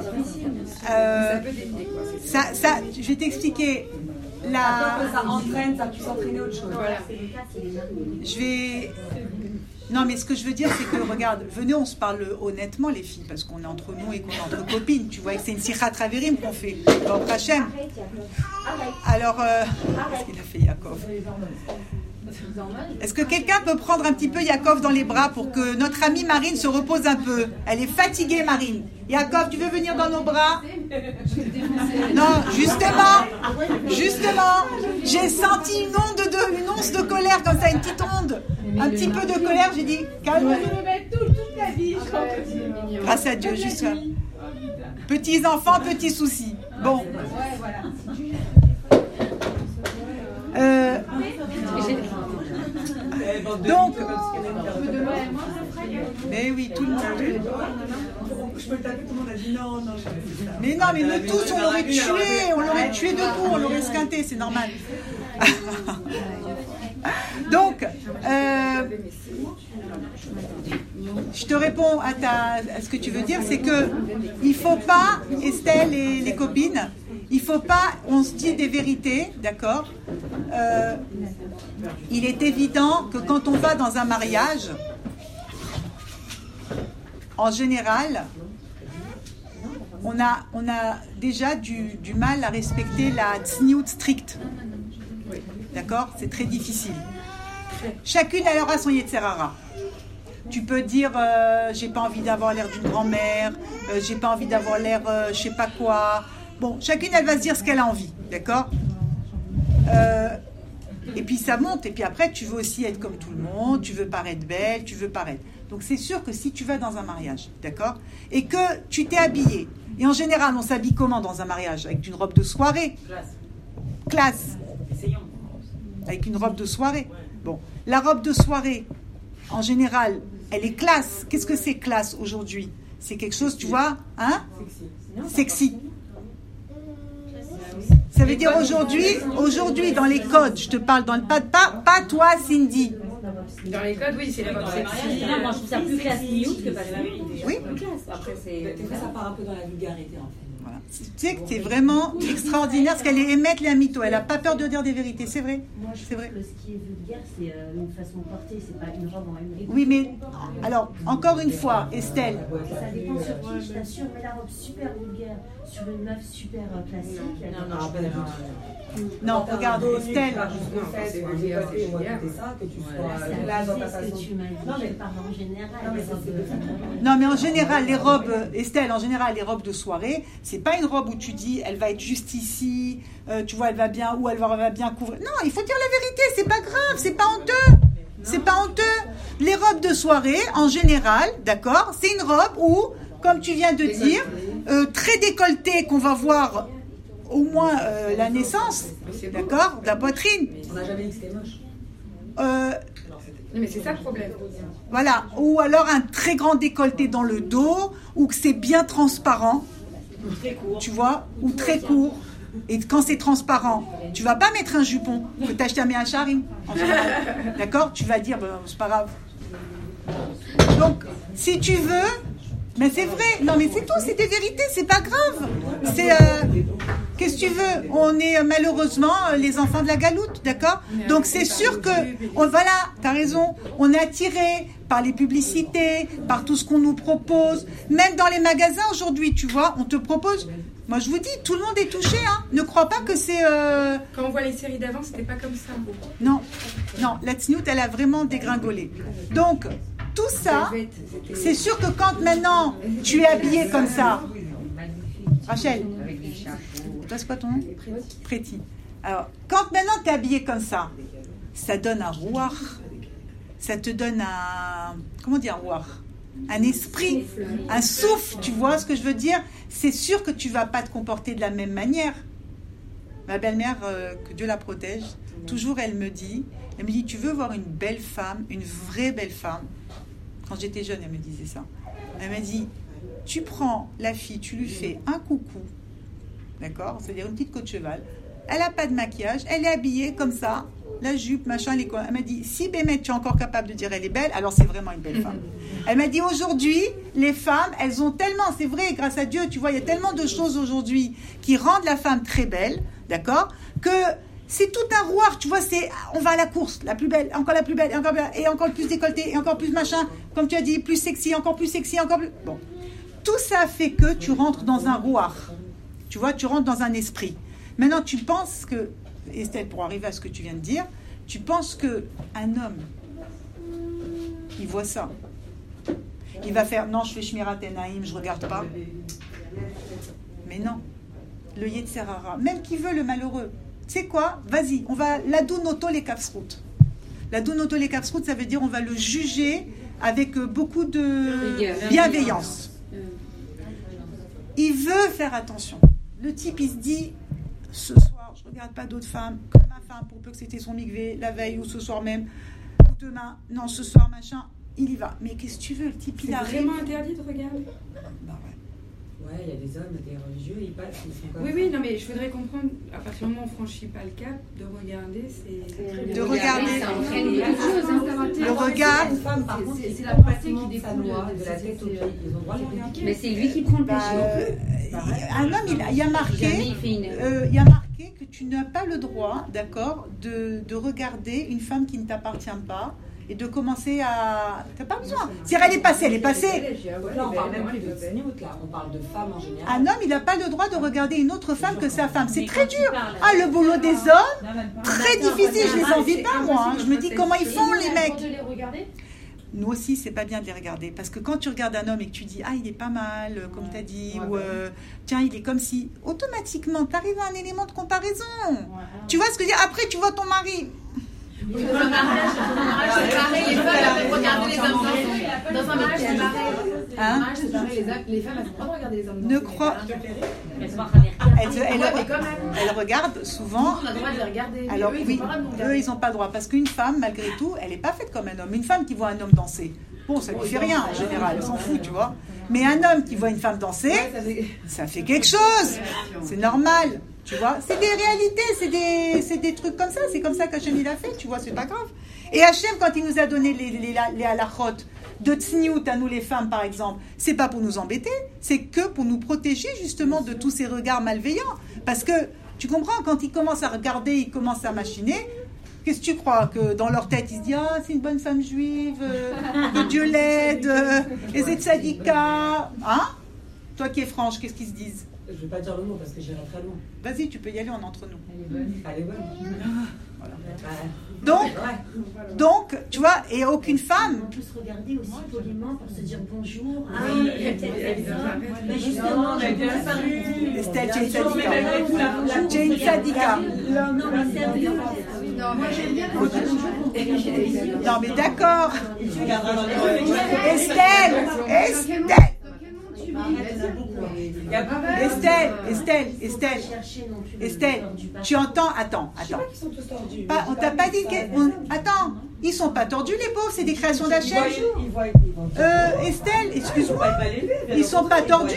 ça. Je vais t'expliquer. Ça entraîne, ça puisse entraîner autre chose. Voilà. Je vais. Non, mais ce que je veux dire, c'est que, regarde, venez, on se parle honnêtement, les filles, parce qu'on est entre nous et qu'on est entre copines, tu vois, et que c'est une sirhat ravérim qu'on fait. Bon, Hachem. Alors, qu'est-ce qu'il a fait, Yaakov? Est-ce que quelqu'un peut prendre un petit peu Yaakov dans les bras pour que notre amie Marine se repose un peu? Elle est fatiguée, Marine. Yaakov, tu veux venir dans nos bras? Non, justement, j'ai senti une once de colère comme ça, une petite onde, un petit peu de colère. J'ai dit, calme-toi. toute la vie, je crois. Grâce à Dieu, juste ça. Petits enfants, petits soucis. Bon. Donc, mais oui, tout le monde. Je peux le taper, tout le monde a dit non. Mais non, mais nous tous, on l'aurait tué debout, on l'aurait esquinté, c'est normal. Donc, je te réponds à ce que tu veux dire, c'est que il faut pas, Estelle et les copines, il faut pas, on se dit des vérités, d'accord? Il est évident que quand on va dans un mariage, en général, on a déjà du mal à respecter la tsniout stricte. D'accord? C'est très difficile. Chacune elle aura son Yetzerara. Tu peux dire j'ai pas envie d'avoir l'air d'une grand-mère, j'ai pas envie d'avoir l'air je sais pas quoi. Bon, chacune elle va se dire ce qu'elle a envie, d'accord? Et puis ça monte. Et puis après, tu veux aussi être comme tout le monde. Tu veux paraître belle. Tu veux paraître. Donc c'est sûr que si tu vas dans un mariage, d'accord, et que tu t'es habillée, et en général, on s'habille comment dans un mariage? Avec une robe de soirée. Classe. Essayons. Avec une robe de soirée. Bon, la robe de soirée, en général, elle est classe. Qu'est-ce que c'est classe aujourd'hui? C'est quelque chose, tu vois, hein? Sexy. Ça veut dire aujourd'hui dans les codes, je te parle dans le pas toi, Cindy. Dans les codes, oui, c'est la robe sexy. Moi, je trouve ça plus classe New que pas la vérité. Oui. Après, c'est. Ça part un peu dans la vulgarité, en fait. Voilà. Tu sais que c'est vraiment extraordinaire parce qu'elle est émettre les mythos. Elle n'a pas peur de dire des vérités, c'est vrai. Moi, je trouve que ce qui est vulgaire, c'est une façon de porter, c'est pas une robe en M. Oui, mais alors, encore une fois, Estelle. Ça dépend sur qui, je t'assure, mais la robe super vulgaire sur une meuf super classique. Non, regarde, Estelle. C'est ce que tu m'as dit. Je parle en général. Non, mais en général, les robes, Estelle, en général, les robes de soirée, c'est pas une robe où tu dis, elle va être juste ici, tu vois, elle va bien, ou elle va bien couvrir. Non, il faut dire la vérité, c'est pas grave, c'est pas honteux. C'est pas honteux. Les robes de soirée, en général, d'accord, c'est une robe où, comme tu viens de dire, très décolletée, qu'on va voir au moins la naissance, d'accord, de la poitrine. On n'a jamais dit que c'était moche. Mais c'est ça le problème. Voilà, ou alors un très grand décolleté dans le dos, ou que c'est bien transparent, tu vois, ou très court. Et quand c'est transparent, tu vas pas mettre un jupon que tu as acheté à Méhacharim, en général. D'accord? Tu vas dire, c'est pas grave. Donc, si tu veux, mais c'est vrai, non mais c'est tout, c'est des vérités, c'est pas grave. C'est, qu'est-ce que tu veux? On est malheureusement les enfants de la galoute, d'accord? Donc c'est sûr que, voilà, t'as raison, on est attiré par les publicités, par tout ce qu'on nous propose. Même dans les magasins aujourd'hui, tu vois, on te propose. Moi je vous dis, tout le monde est touché, hein. Ne crois pas que c'est... Quand on voit les séries d'avant, c'était pas comme ça. Non, la tsniout, elle a vraiment dégringolé. Donc, tout ça, c'est sûr que quand maintenant tu es habillée comme ça, Rachel, toi c'est quoi ton nom? Préti. Alors, quand maintenant tu es habillée comme ça, ça donne un rouar, ça te donne un... Comment dire un rouar? Un esprit, un souffle, tu vois ce que je veux dire? C'est sûr que tu vas pas te comporter de la même manière. Ma belle-mère, que Dieu la protège, toujours elle me dit, tu veux voir une belle femme, une vraie belle femme? Quand j'étais jeune, elle me disait ça. Elle m'a dit, tu prends la fille, tu lui fais un coucou, d'accord? C'est-à-dire une petite queue de cheval. Elle n'a pas de maquillage, elle est habillée comme ça, la jupe, machin, les coins. Elle m'a dit, si Bémet, tu es encore capable de dire elle est belle, alors c'est vraiment une belle femme. Elle m'a dit, aujourd'hui, les femmes, elles ont tellement, c'est vrai, grâce à Dieu, tu vois, il y a tellement de choses aujourd'hui qui rendent la femme très belle, d'accord? Que c'est tout un rouard, tu vois, on va à la course, la plus belle, et encore plus décolletée, et encore plus machin, comme tu as dit, plus sexy, encore plus. Bon. Tout ça fait que tu rentres dans un rouard. Tu vois, tu rentres dans un esprit. Maintenant, tu penses que, Estelle, pour arriver à ce que tu viens de dire, tu penses qu'un homme, il voit ça. Il va faire, non, je fais Shmirat Enaim, je regarde pas. Mais non. Le Yetzerara, même qui veut le malheureux. Tu sais quoi? Vas-y, on va l'adounoto les kapsrout. L'adounoto les kapsrout, ça veut dire on va le juger avec beaucoup de bienveillance. Il veut faire attention. Le type, il se dit, ce soir, je ne regarde pas d'autres femmes que ma femme pour peu que c'était son migvé, la veille ou ce soir même, ou demain, non, ce soir, machin, il y va. Mais qu'est-ce que tu veux? Le type, il arrive. C'est vraiment interdit de regarder? Bah ouais. Ouais, il y a des hommes, des religieux, ils passent, ils sont comme Oui, non, mais je voudrais comprendre, à partir du moment où on ne franchit pas le cap, de regarder, c'est... De regarder, ça entraîne quelque chose, hein. le regard. C'est la pensée qui découle de la tête aux pieds. Ils ont droit de regarder. Mais c'est lui qui prend le péché. Un homme, il y a marqué, Jamais il fait une erreur. il y a marqué que tu n'as pas le droit, d'accord, de regarder une femme qui ne t'appartient pas et de commencer à... T'as pas besoin. Si elle est passée, elle est passée. Là, on parle même plus de tsniout, là. On parle de femmes en général. Un homme, il n'a pas le droit de regarder une autre femme que sa femme. C'est très dur. Ah, le boulot des hommes, très difficile. Je les envie pas, moi. Je me dis comment ils font, les mecs. De les regarder? Nous aussi, c'est pas bien de les regarder. Parce que quand tu regardes un homme et que tu dis, ah, il est pas mal, comme tu as dit, ou tiens, il est comme si, automatiquement, tu arrives à un élément de comparaison. Tu vois ce que je veux dire? Après, tu vois ton mari. Dans un mariage, c'est pareil, les femmes elles peuvent regarder les hommes danser. Dans un mariage, c'est pareil. Dans un mariage, c'est pareil, les femmes elles peuvent pas regarder les hommes danser. Ne crois. Elle regarde souvent. On a le droit de les regarder. Alors oui, eux ils n'ont pas le droit parce qu'une femme, malgré tout, elle n'est pas faite comme un homme. Une femme qui voit un homme danser, bon, ça lui fait rien en général, elle s'en fout, tu vois. Mais un homme qui voit une femme danser, ça fait quelque chose. C'est normal, tu vois. C'est des réalités, c'est des trucs comme ça. C'est comme ça qu'Hachem il a fait, tu vois, c'est pas grave. Et Hachem, quand il nous a donné les halachot de tsniout à nous les femmes, par exemple, c'est pas pour nous embêter, c'est que pour nous protéger justement de tous ces regards malveillants. Parce que, tu comprends, quand ils commencent à regarder, ils commencent à machiner, qu'est-ce que tu crois? Que dans leur tête, ils se disent « Ah, c'est une bonne femme juive, que Dieu l'aide, et c'est tzadika. » Hein? Toi qui es franche, qu'est-ce qu'ils se disent? Je ne vais pas dire le mot parce que j'irai très loin. Vas-y, tu peux y aller, on est entre nous. Elle est bonne. Voilà. Donc, tu vois, et aucune femme... On peut se regarder aussi poliment pour se dire bonjour. Ah, il y a peut-être ça. Mais justement, Estelle, tu es tzadika. Tu es une tzadika. Non, mais sérieux. Non, moi j'aime bien. Non, mais d'accord. Estelle. Estelle, tu entends? Attends. On t'a pas dit que... Attends, ils sont pas tordus les pauvres, c'est des créations d'Hachem. Estelle, excuse-moi, ils sont pas tordus.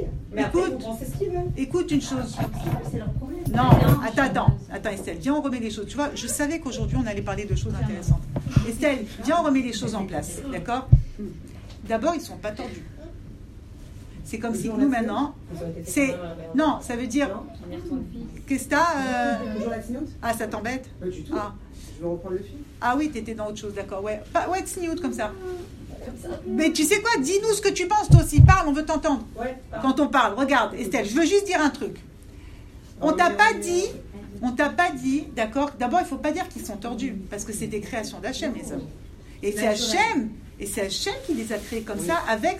Écoute une chose. Non, attends Estelle, viens on remet les choses. Tu vois, je savais qu'aujourd'hui on allait parler de choses intéressantes. Estelle, viens on remet les choses en place, d'accord? D'abord, ils sont pas tordus. C'est comme si nous maintenant, non, ça veut dire, qu'est-ce que t'as Ah, ça t'embête? Pas du tout. Ah. Je vais reprendre le film. Ah oui, t'étais dans autre chose, d'accord, ouais. Ouais, tsniout comme ça. Mais tu sais quoi? Dis-nous ce que tu penses, toi aussi. Parle, on veut t'entendre. Quand on parle, regarde, Estelle, je veux juste dire un truc. On t'a pas dit, d'accord? D'abord, il faut pas dire qu'ils sont tordus, parce que c'est des créations d'Hachem, les hommes. Et c'est Hachem qui les a créés comme ça, avec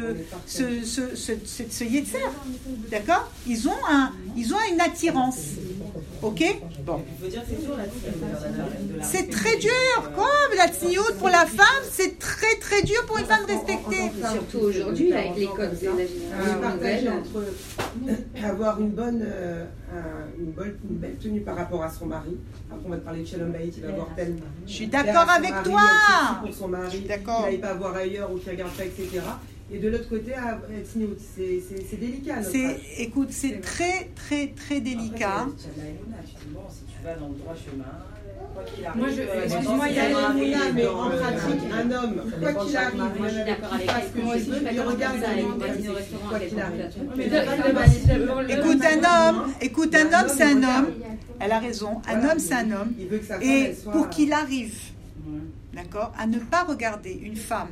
ce yetzer. D'accord? Ils ont une attirance. Ok? Bon. C'est très dur, quoi. La tsniout pour la femme, c'est très très dur pour une femme respectée. Surtout aujourd'hui, avec les codes de la génération entre avoir une belle tenue par rapport à son mari. Après, on va te parler de Shalom Bayit, il va voir tel. Je suis d'accord avec toi. Pour son mari, d'accord. Qu'il n'aille pas voir ailleurs ou qu'il regarde pas, etc. Et de l'autre côté, c'est délicat. Écoute, c'est très très très délicat. Si tu vas dans le droit chemin. Moi, excuse-moi, il y a l'émouna, mais en pratique, un homme, quoi qu'il arrive, moi je suis d'accord avec toi, il regarde quoi qu'il arrive. Écoute, un homme, c'est un homme. Elle a raison. Un homme, c'est un homme. Et pour qu'il arrive, d'accord, à ne pas regarder une femme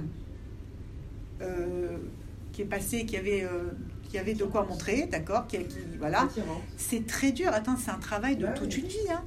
qui est passée, qui avait de quoi montrer, d'accord, voilà, c'est très dur. Attends, c'est un travail de toute une vie. Hein.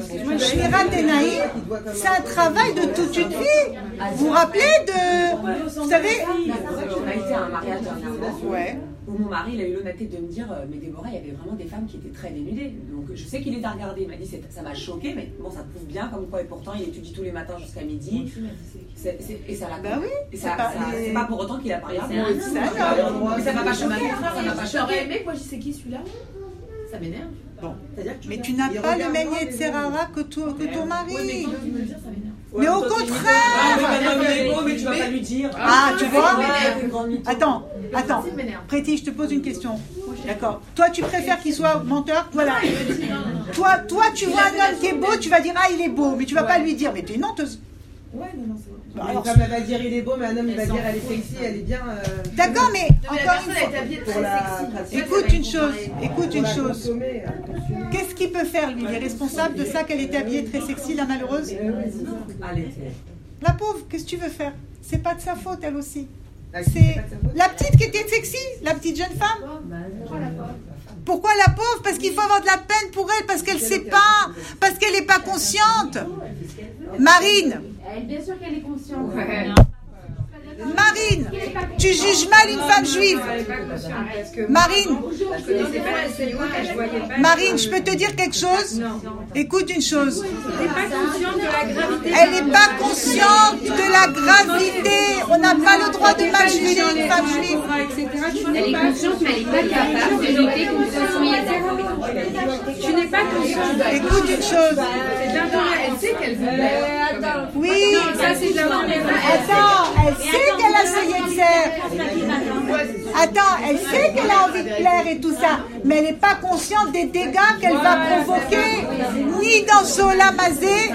C'est un travail de toute une vie. Vous vous rappelez de... Vous savez... On a été à un mariage dernièrement. Ouais. Où mon mari il a eu l'honnêteté de me dire mais Déborah, il y avait vraiment des femmes qui étaient très dénudées. Donc je sais qu'il les a regardées. Il m'a dit ça m'a choqué, mais bon, ça prouve bien comme quoi. Et pourtant, il étudie tous les matins jusqu'à midi. Et ça l'a. Bah oui. Et c'est pas pour autant qu'il a parlé. Mais ça m'a pas choqué. J'aurais aimé, moi je dis c'est qui celui-là? Ça m'énerve. Bon. Mais tu n'as pas le même Yetzerara que ton mari. Mais au contraire. Mais tu vas pas lui dire. Ah, tu vois. Attends. Préti, je te pose une question. D'accord. Toi, tu préfères qu'il soit menteur? Voilà. Toi, tu vois un homme qui est beau, tu vas dire ah il est beau, mais tu vas pas lui dire mais tu es une menteuse. Ouais, non, c'est vrai. Une femme elle va dire il est beau, mais un homme il va dire elle est sexy, elle est bien. D'accord, mais encore une fois. Écoute une chose. Qu'est-ce qu'il peut faire lui? Il est responsable de ça qu'elle était habillée très sexy, la malheureuse. La pauvre, qu'est-ce que tu veux faire? C'est pas de sa faute, elle aussi. C'est la petite qui était sexy, la petite jeune femme. Pourquoi la pauvre? Parce qu'il faut avoir de la peine pour elle, parce qu'elle sait pas, parce qu'elle n'est pas consciente. Marine. Bien sûr qu'elle est consciente. Marine, tu juges mal une femme juive. Marine, je peux te dire quelque chose? Écoute une chose. Elle n'est pas consciente de la gravité. Elle n'est pas consciente de la gravité. On n'a pas le droit de mal juger une femme juive. Elle est consciente, mais elle n'est pas capable de lutter contre son idée. Tu n'es pas consciente. Écoute une chose. C'est de l'intérêt. Elle sait qu'elle veut. Oui. Ça, c'est de l'intérêt. Attends, elle sait qu'elle a ce yetzer. Attends, elle sait qu'elle a envie de plaire et tout ça, mais elle n'est pas consciente des dégâts qu'elle va provoquer, ni dans ce olam hazé.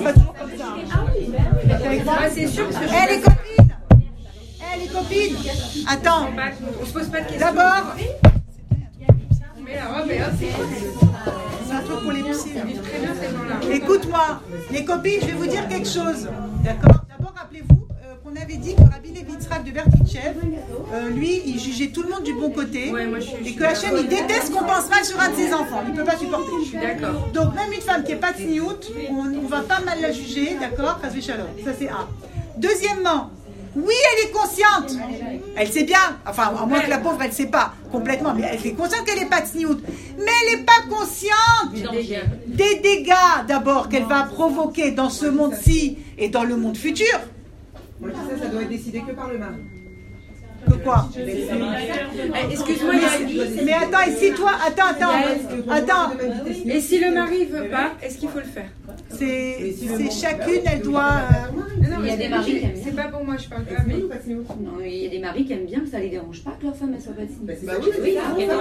C'est sûr parce que Elle est copine. Elle est copine. Attends. on se pose pas de questions. D'abord. Mais la robe est C'est un truc pour les psys. Écoute-moi, les copines, je vais vous dire quelque chose. D'accord? D'abord, rappelez-vous qu'on avait dit que Rabbi Levi Yitzhak de Berdichev, lui, il jugeait tout le monde du bon côté. Et que Hachem, il déteste qu'on pense mal sur un de ses enfants. Il ne peut pas supporter. Je suis d'accord. Donc, même une femme qui n'est pas tsniout, on ne va pas mal la juger. D'accord? Ça, c'est un. Deuxièmement, oui, elle est consciente. Elle sait bien. Enfin, à moins que la pauvre, elle ne sait pas complètement. Mais elle est consciente qu'elle n'est pas tsniout. Mais elle n'est pas consciente des dégâts, d'abord, qu'elle va provoquer dans ce monde-ci et dans le monde futur. Moi, ça doit être décidé que par le mari. Que quoi? Excuse-moi, mais attends, et si toi... Attends. Et si le mari ne veut pas, est-ce qu'il faut le faire? C'est chacune, elle doit... Non, il y a des maris qui aiment bien. C'est pas pour moi, je parle pas. Non, il y a des maris qui aiment bien que ça les dérange pas que leur femme elle soit pas signée. Bah oui,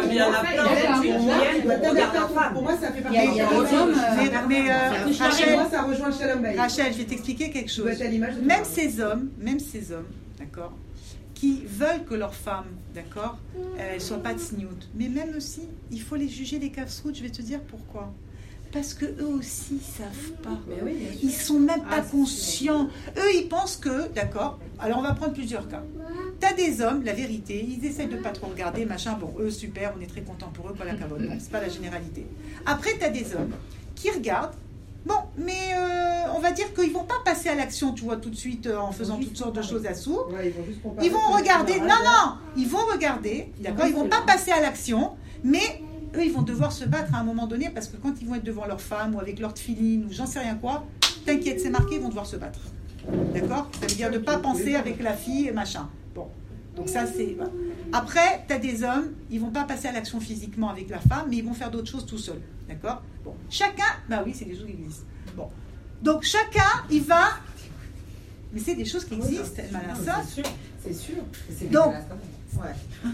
Pour moi, ça fait partie il y a des hommes. Mais Rachel, ça rejoint le Shalom Bayit. Rachel, je vais t'expliquer quelque chose. Même ces hommes, d'accord, qui veulent que leur femme, d'accord, elle soit pas tsniout. Mais même aussi, il faut les juger les kafsrout. Je vais te dire pourquoi. Parce que eux aussi ils savent pas. Ils sont même pas conscients. Eux ils pensent que, d'accord. Alors on va prendre plusieurs cas. T'as des hommes, la vérité, ils essayent de pas trop regarder, machin. Bon, eux super, on est très contents pour eux, pas la cavote. Bon, c'est pas la généralité. Après t'as des hommes qui regardent. Bon, mais on va dire qu'ils vont pas passer à l'action, tu vois, tout de suite en faisant toutes sortes de choses à sourd. Ils vont regarder. Non, ils vont regarder, d'accord. Ils vont pas passer à l'action, mais eux, ils vont devoir se battre à un moment donné parce que quand ils vont être devant leur femme ou avec leur tefilin ou j'en sais rien quoi, t'inquiète, c'est marqué, ils vont devoir se battre. D'accord? Ça veut dire de ne pas penser avec la fille et machin. Bon, donc ça c'est... Voilà. Après, t'as des hommes, ils vont pas passer à l'action physiquement avec la femme, mais ils vont faire d'autres choses tout seuls. D'accord? Bon, chacun... Bah oui, c'est des choses qui existent. Bon, donc chacun, il va... Mais c'est des choses qui existent, ça. C'est sûr. Donc... Ouais.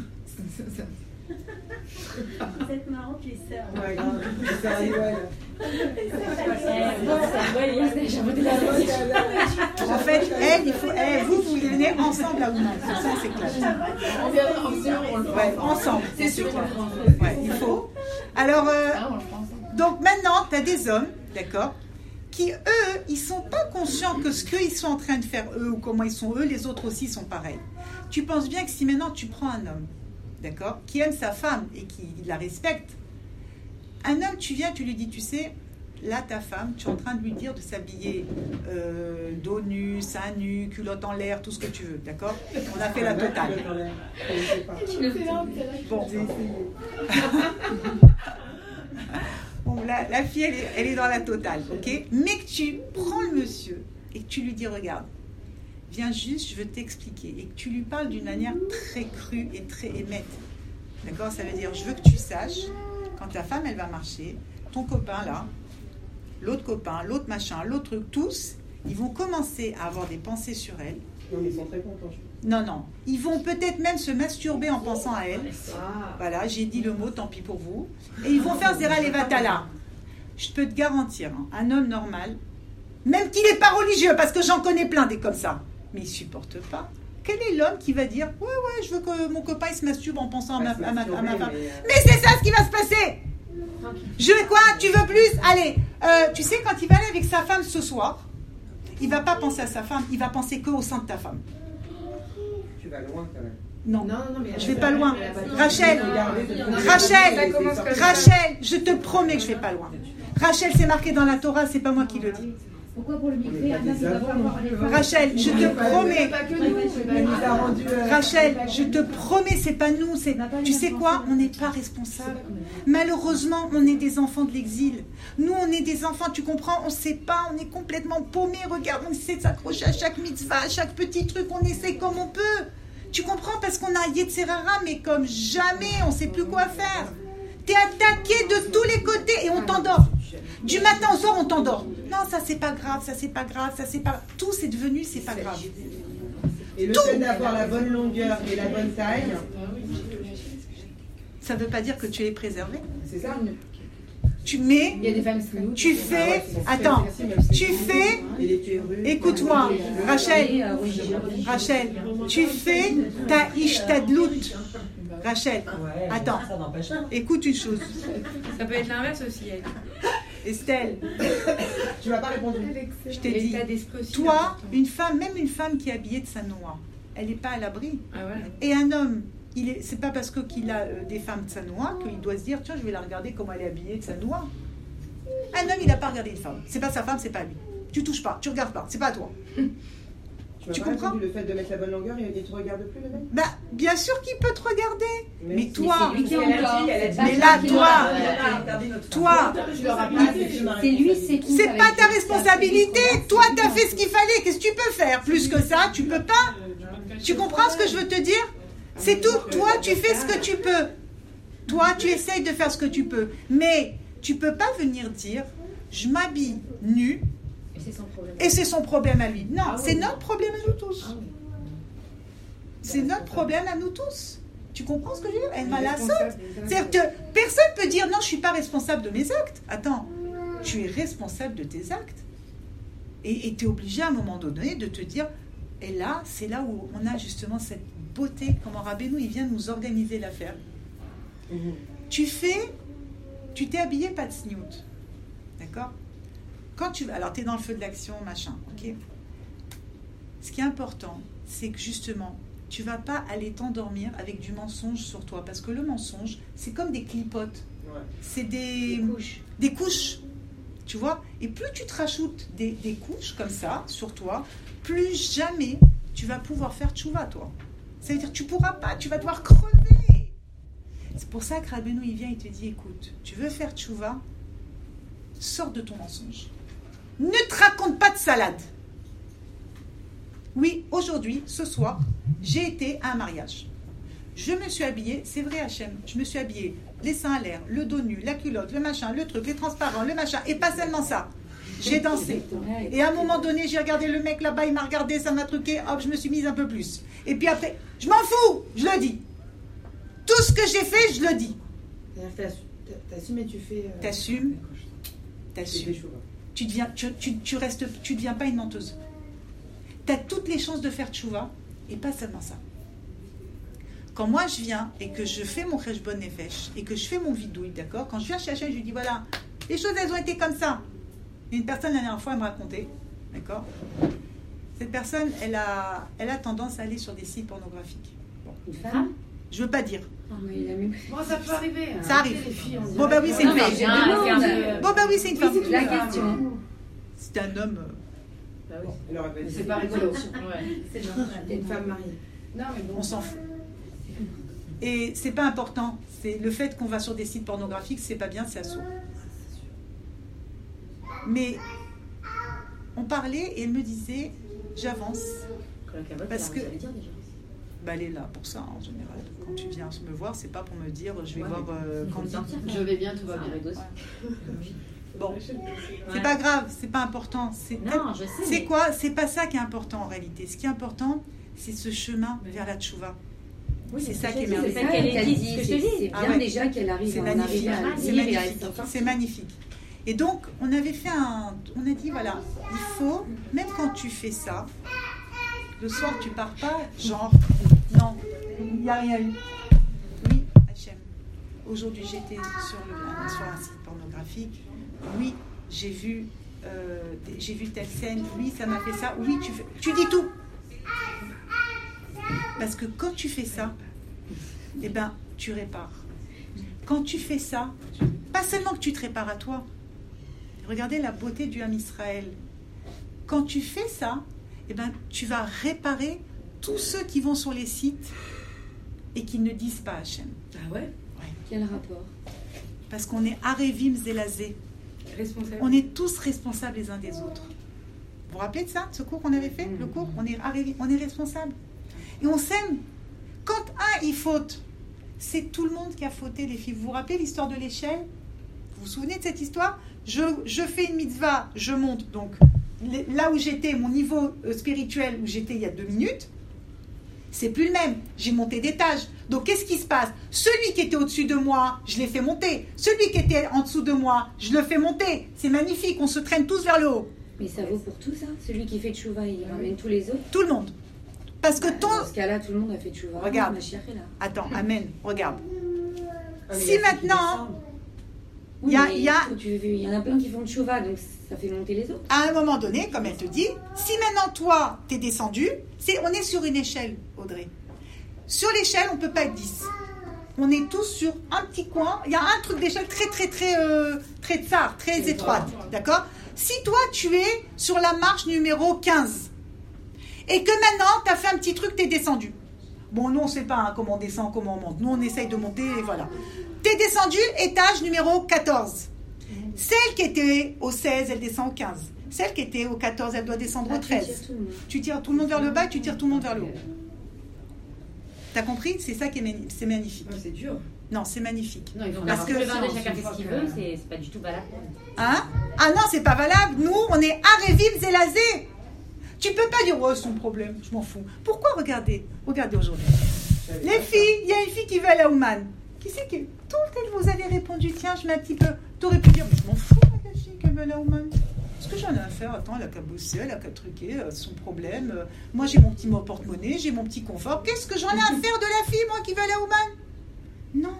Vous êtes marrant les sœurs. Ouais, grave. En fait, vous venez ensemble à Ouman. Ça, c'est clair. Ouais, ensemble. C'est sûr. Ouais, il faut. Alors, donc maintenant, tu as des hommes, d'accord, qui, eux, ils sont pas conscients que ce qu'ils sont en train de faire, eux, ou comment ils sont, eux, les autres aussi sont pareils. Tu penses bien que si maintenant tu prends un homme, d'accord, qui aime sa femme et qui la respecte, un homme, tu viens, tu lui dis, tu sais, là, ta femme, tu es en train de lui dire de s'habiller dos nu, seins nus, culotte en l'air, tout ce que tu veux, d'accord? On a fait la totale. Bon. Bon, la fille, elle est dans la totale, ok? Mais que tu prends le monsieur et que tu lui dis, regarde, viens juste, je veux t'expliquer. Et que tu lui parles d'une manière très crue et très émette. D'accord? Ça veut dire, je veux que tu saches, quand ta femme, elle va marcher, ton copain, là, l'autre copain, l'autre machin, l'autre truc, tous, ils vont commencer à avoir des pensées sur elle. Non, mais ils sont très contents. Non. Ils vont peut-être même se masturber en pensant à elle. Voilà, j'ai dit le mot, tant pis pour vous. Et ils vont faire Zera Levatala. Je peux te garantir, hein, un homme normal, même qu'il n'est pas religieux, parce que j'en connais plein des comme ça, mais il ne supporte pas. Quel est l'homme qui va dire, ouais, je veux que mon copain il se masturbe en pensant à ma femme. Mais c'est ça ce qui va se passer. Je veux quoi? Tu veux plus? Allez, tu sais, quand il va aller avec sa femme ce soir, il ne va pas penser à sa femme, il va penser qu'au sein de ta femme. Tu vas loin quand même. Non, mais je vais pas loin. Rachel, je te promets que je vais pas loin. Rachel, c'est marqué dans la Torah, c'est pas moi qui le dis. Pourquoi pour le micro, un homme doit pas avoir les femmes? Rachel, je te promets. Elle nous a rendu. Rachel, je te promets, c'est pas nous. Tu sais quoi? On n'est pas responsable. Malheureusement, on est des enfants de l'exil. Nous, on est des enfants, tu comprends? On sait pas, on est complètement paumés. Regarde, on essaie de s'accrocher à chaque mitzvah, à chaque petit truc. On essaie comme on peut. Tu comprends? Parce qu'on a Yetzerara, mais comme jamais, on sait plus quoi faire. T'es attaqué de tous les côtés et on t'endort. Du matin au soir, on t'endort. Non, ça c'est pas grave, ça c'est pas grave, ça c'est pas... Tout c'est devenu, c'est pas grave. Et le fait d'avoir la bonne longueur et la bonne taille... Ça veut pas dire que tu es préservé. C'est ça. Tu mets... Il y a des femmes snoot. Tu fais... Attends. Tu fais... Écoute-moi, Rachel. Tu fais ta ishtadlout. Rachel, attends. Écoute une chose. Ça peut être l'inverse aussi. Estelle, tu m'as pas répondu. je t'ai dit, toi, une femme, même une femme qui est habillée de sa noix, elle n'est pas à l'abri. Ah ouais. Et un homme, c'est pas parce qu'il a des femmes de sa noix qu'il doit se dire, tiens, je vais la regarder comment elle est habillée de sa noix. Un homme, il n'a pas regardé une femme. C'est pas sa femme, c'est pas lui. Tu touches pas, tu regardes pas, c'est pas à toi. Tu comprends? Le fait de mettre la bonne longueur, il te regarde plus, le mec? Bah, bien sûr qu'il peut te regarder. Mais toi, c'est lui qui encore. mais là, toi, c'est lui, c'est tout. c'est pas ta responsabilité. Toi, t'as fait ce qu'il fallait. Qu'est-ce que tu peux faire? Plus que ça, tu peux pas. Tu comprends ce que je veux te dire? C'est tout. Toi, tu fais ce que tu peux. Toi, tu essayes de faire ce que tu peux. Mais tu peux pas venir dire, je m'habille nu. Et c'est son problème à lui. Non, c'est notre problème à nous tous. C'est notre problème à nous tous. Tu comprends ce que je veux dire? Elle m'a la saute. C'est-à-dire que personne ne peut dire non, je ne suis pas responsable de mes actes. Attends, tu es responsable de tes actes. Et tu es obligé à un moment donné de te dire, et là, c'est là où on a justement cette beauté, comment Rabbeinu, il vient nous organiser l'affaire. Tu t'es habillé pas de sniout. D'accord? Alors, tu es dans le feu de l'action, machin, ok? Ce qui est important, c'est que justement, tu ne vas pas aller t'endormir avec du mensonge sur toi. Parce que le mensonge, c'est comme des clipotes. Ouais. C'est des couches. Tu vois? Et plus tu te rajoutes des couches comme ça sur toi, plus jamais tu vas pouvoir faire tchouva, toi. Ça veut dire que tu ne pourras pas, tu vas devoir crever. C'est pour ça que Rabbeinu, il vient, il te dit, écoute, tu veux faire tchouva, sors de ton mensonge. Ne te raconte pas de salade. Oui, aujourd'hui, ce soir, j'ai été à un mariage. Je me suis habillée, c'est vrai Hachem, je me suis habillée, les seins à l'air, le dos nu, la culotte, le machin, le truc, les transparents, le machin, et pas seulement ça. J'ai dansé. Et à un moment donné, j'ai regardé le mec là-bas, il m'a regardé, ça m'a truqué, hop, je me suis mise un peu plus. Et puis après, je m'en fous, je le dis. Tout ce que j'ai fait, je le dis. T'assumes et tu fais... T'assumes. Tu deviens pas une menteuse. Tu as toutes les chances de faire tchouva et pas seulement ça. Quand moi je viens et que je fais mon cheshbon nefesh et que je fais mon vidouille, d'accord? Quand je viens chez Hachem, je lui dis voilà, les choses elles ont été comme ça. Une personne la dernière fois elle me racontait, d'accord? Cette personne elle a tendance à aller sur des sites pornographiques. Bon. Une femme? Je veux pas dire. Bon, ça peut arriver. Ça arrive. Bon bah oui c'est une femme. Bon bah oui c'est une femme. C'est la question. C'est un homme. C'est pas rigolo. C'est une femme mariée. Non, mais bon. On s'en fout. Et c'est pas important. C'est le fait qu'on va sur des sites pornographiques, c'est pas bien, c'est assaut. Mais on parlait et elle me disait, j'avance. Parce que elle est là pour ça en général. Quand tu viens me voir, c'est pas pour me dire, je vais voir Candy. Je vais bien, tout va bien. Bon, c'est pas grave, c'est pas important. Non, je sais. C'est quoi? C'est pas ça qui est important en réalité. Ce qui est important, c'est ce chemin vers la tchouva. Oui, c'est ça qui est merveilleux. C'est bien déjà qu'elle arrive. C'est magnifique. C'est magnifique. Et donc, on avait fait on a dit voilà, il faut, même quand tu fais ça, le soir tu pars pas, genre, non, il n'y a rien eu. Oui, Hachem, aujourd'hui j'étais sur un site pornographique. Oui, j'ai vu telle scène. Oui, ça m'a fait ça. Oui, tu dis tout. Parce que quand tu fais ça, eh ben, tu répares. Quand tu fais ça, pas seulement que tu te répares à toi. Regardez la beauté du Ham Israël. quand tu fais ça, eh ben, tu vas réparer tous ceux qui vont sur les sites et qui ne disent pas Hachem. Ah ouais? Quel rapport? Parce qu'on est Arevim Zelazé. Responsable. On est tous responsables les uns des autres. Vous vous rappelez de ça, ce cours qu'on avait fait? Le cours, on est responsables. Et on s'aime. Quand un, il faute, c'est tout le monde qui a fauté, les filles. Vous vous rappelez l'histoire de l'échelle? Vous vous souvenez de cette histoire? Je fais une mitzvah, je monte. Donc, là où j'étais, mon niveau spirituel où j'étais il y a 2 minutes, c'est plus le même. J'ai monté d'étage. Donc, qu'est-ce qui se passe? Celui qui était au-dessus de moi, je l'ai fait monter. Celui qui était en dessous de moi, je le fais monter. C'est magnifique, on se traîne tous vers le haut. Mais ça vaut pour tout ça. Celui qui fait tchouva, il ramène tous les autres. Tout le monde. Parce que Dans ce cas-là, tout le monde a fait tchouva. Regarde. Mashiach est là. Attends, amen. Regarde. Ah, mais Si il y a ceux qui maintenant, descendent. Oui, il y a- il y en a plein qui font tchouva, donc ça fait monter les autres. à un moment donné, comme elle te dit, si maintenant toi, t'es descendu, on est sur une échelle, Audrey. Sur l'échelle, on ne peut pas être 10. On est tous sur un petit coin. Il y a un truc d'échelle très tsar, très étroite. D'accord? Si toi, tu es sur la marche numéro 15 et que maintenant, tu as fait un petit truc, tu es descendu. Bon, nous, on ne sait pas hein, comment on descend, comment on monte. Nous, on essaye de monter et voilà. Tu es descendu, étage numéro 14. Celle qui était au 16, elle descend au 15. Celle qui était au 14, elle doit descendre au 13. Tu tires tout le monde vers le bas, tu tires tout le monde vers le haut. T'as compris? C'est ça qui est c'est magnifique. C'est dur. Non, c'est magnifique. Non, il faut Parce que chacun fait ce qu'il veut, c'est pas du tout valable. Hein? Ah non, c'est pas valable. Nous, on est Arevim Zelazé. Tu peux pas dire, oh, son problème, je m'en fous. Pourquoi? Regardez aujourd'hui. Les filles, il y a une fille qui veut aller à Ouman. Qui c'est qui tout lequel vous avez répondu, tiens, je mets un petit peu. T'aurais pu dire, mais je m'en fous, la fille qui veut aller à Ouman. Qu'est-ce que j'en ai à faire? Attends, elle a qu'à bosser, elle a qu'à truquer, son problème. Moi, j'ai mon petit porte-monnaie, j'ai mon petit confort. Qu'est-ce que j'en ai à faire de la fille, moi, qui veut aller à Ouman? Non.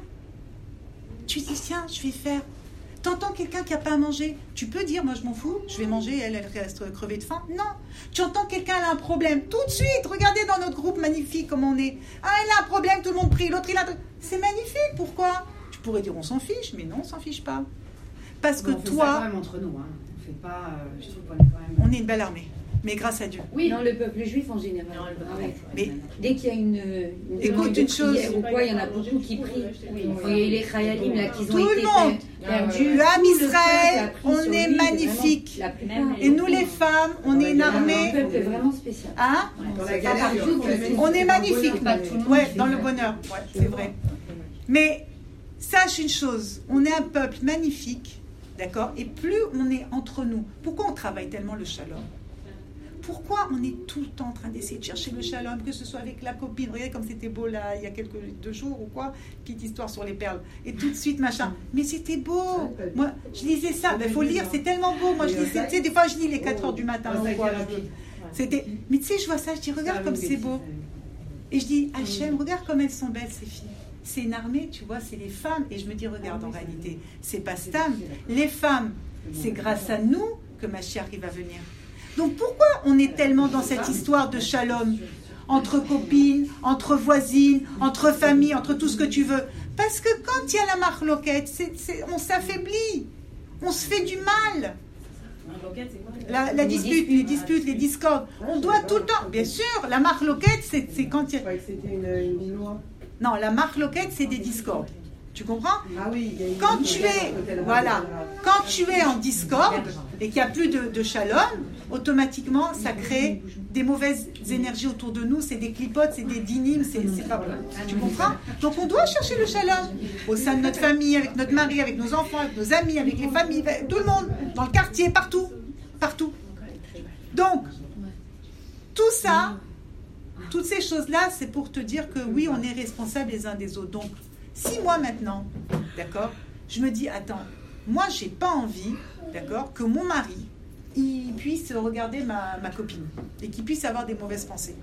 Tu dis, tiens, je vais faire. T'entends quelqu'un qui n'a pas à manger, tu peux dire, moi je m'en fous, je vais manger, elle reste crevée de faim. Non. Tu entends quelqu'un, elle a un problème, tout de suite, regardez dans notre groupe magnifique comme on est. Ah, elle a un problème, tout le monde prie, l'autre il a un truc. C'est magnifique, pourquoi? Tu pourrais dire, on s'en fiche, mais non, on s'en fiche pas. Parce que On fait ça toi, quand même entre nous, hein. On fait pas. Je trouve qu'on est quand même. on est une belle armée, mais grâce à Dieu. Oui, non, le peuple juif en général. Non, le peuple Ah ouais. juif, Mais Dès qu'il y a une écoute demande de une chose. prière ou quoi, il y en a beaucoup qui prient. Et les Chayalim là, qui ont Tout le été monde. perdus. L'âme Tout le Israël, peuple a pris on sur est lui, magnifique. vraiment, la plupart. Et nous les femmes, on est une Le armée. peuple est vraiment spécial. Hein? Dans la galère, il y a quand même- On est magnifique. Pas tout le monde Ouais, qui dans fait le ça. bonheur. Ouais, c'est vrai. Mais sache une chose, on est un peuple magnifique, d'accord? Et plus on est entre nous, pourquoi on travaille tellement le shalom? Pourquoi on est tout le temps en train d'essayer de chercher le shalom, que ce soit avec la copine, regardez comme c'était beau là, il y a quelques 2 jours ou quoi, petite histoire sur les perles, et tout de suite machin, mais c'était beau, moi je lisais ça, il faut lire, c'est tellement beau, moi je lisais, tu sais, des fois je lis les 4 heures du matin, ou quoi, c'était, mais tu sais, je vois ça, je dis, regarde comme c'est beau, et je dis, Hachem, regarde comme elles sont belles ces filles. C'est une armée, tu vois, c'est les femmes. Et je me dis, regarde, en réalité, c'est pas Stam. Les femmes, c'est grâce à nous que Mashiach va venir. Donc pourquoi on est tellement dans cette histoire de shalom entre copines, entre voisines, entre familles, entre tout ce que tu veux? Parce que quand il y a la marloquette, on s'affaiblit, on se fait du mal. La dispute, les disputes, les discordes. On doit tout le temps, bien sûr, la marloquette, c'est quand il y a... Je croyais que c'était une loi. Non, la marloquette, c'est des discordes. Tu comprends? Ah oui, il y a une Quand tu es, voilà, quand tu es en discorde et qu'il n'y a plus de shalom, automatiquement, ça crée des mauvaises énergies autour de nous. C'est des clipotes, c'est des dynimes, c'est pas bon. Tu comprends? Donc on doit chercher le shalom au sein de notre famille, avec notre mari, avec nos enfants, avec nos amis, avec les familles, avec tout le monde, dans le quartier, partout, partout. Donc, tout ça, toutes ces choses-là, c'est pour te dire que oui, on est responsables les uns des autres. Donc, si moi maintenant, d'accord, je me dis, attends, moi j'ai pas envie, d'accord, que mon mari, il puisse regarder ma copine et qu'il puisse avoir des mauvaises pensées.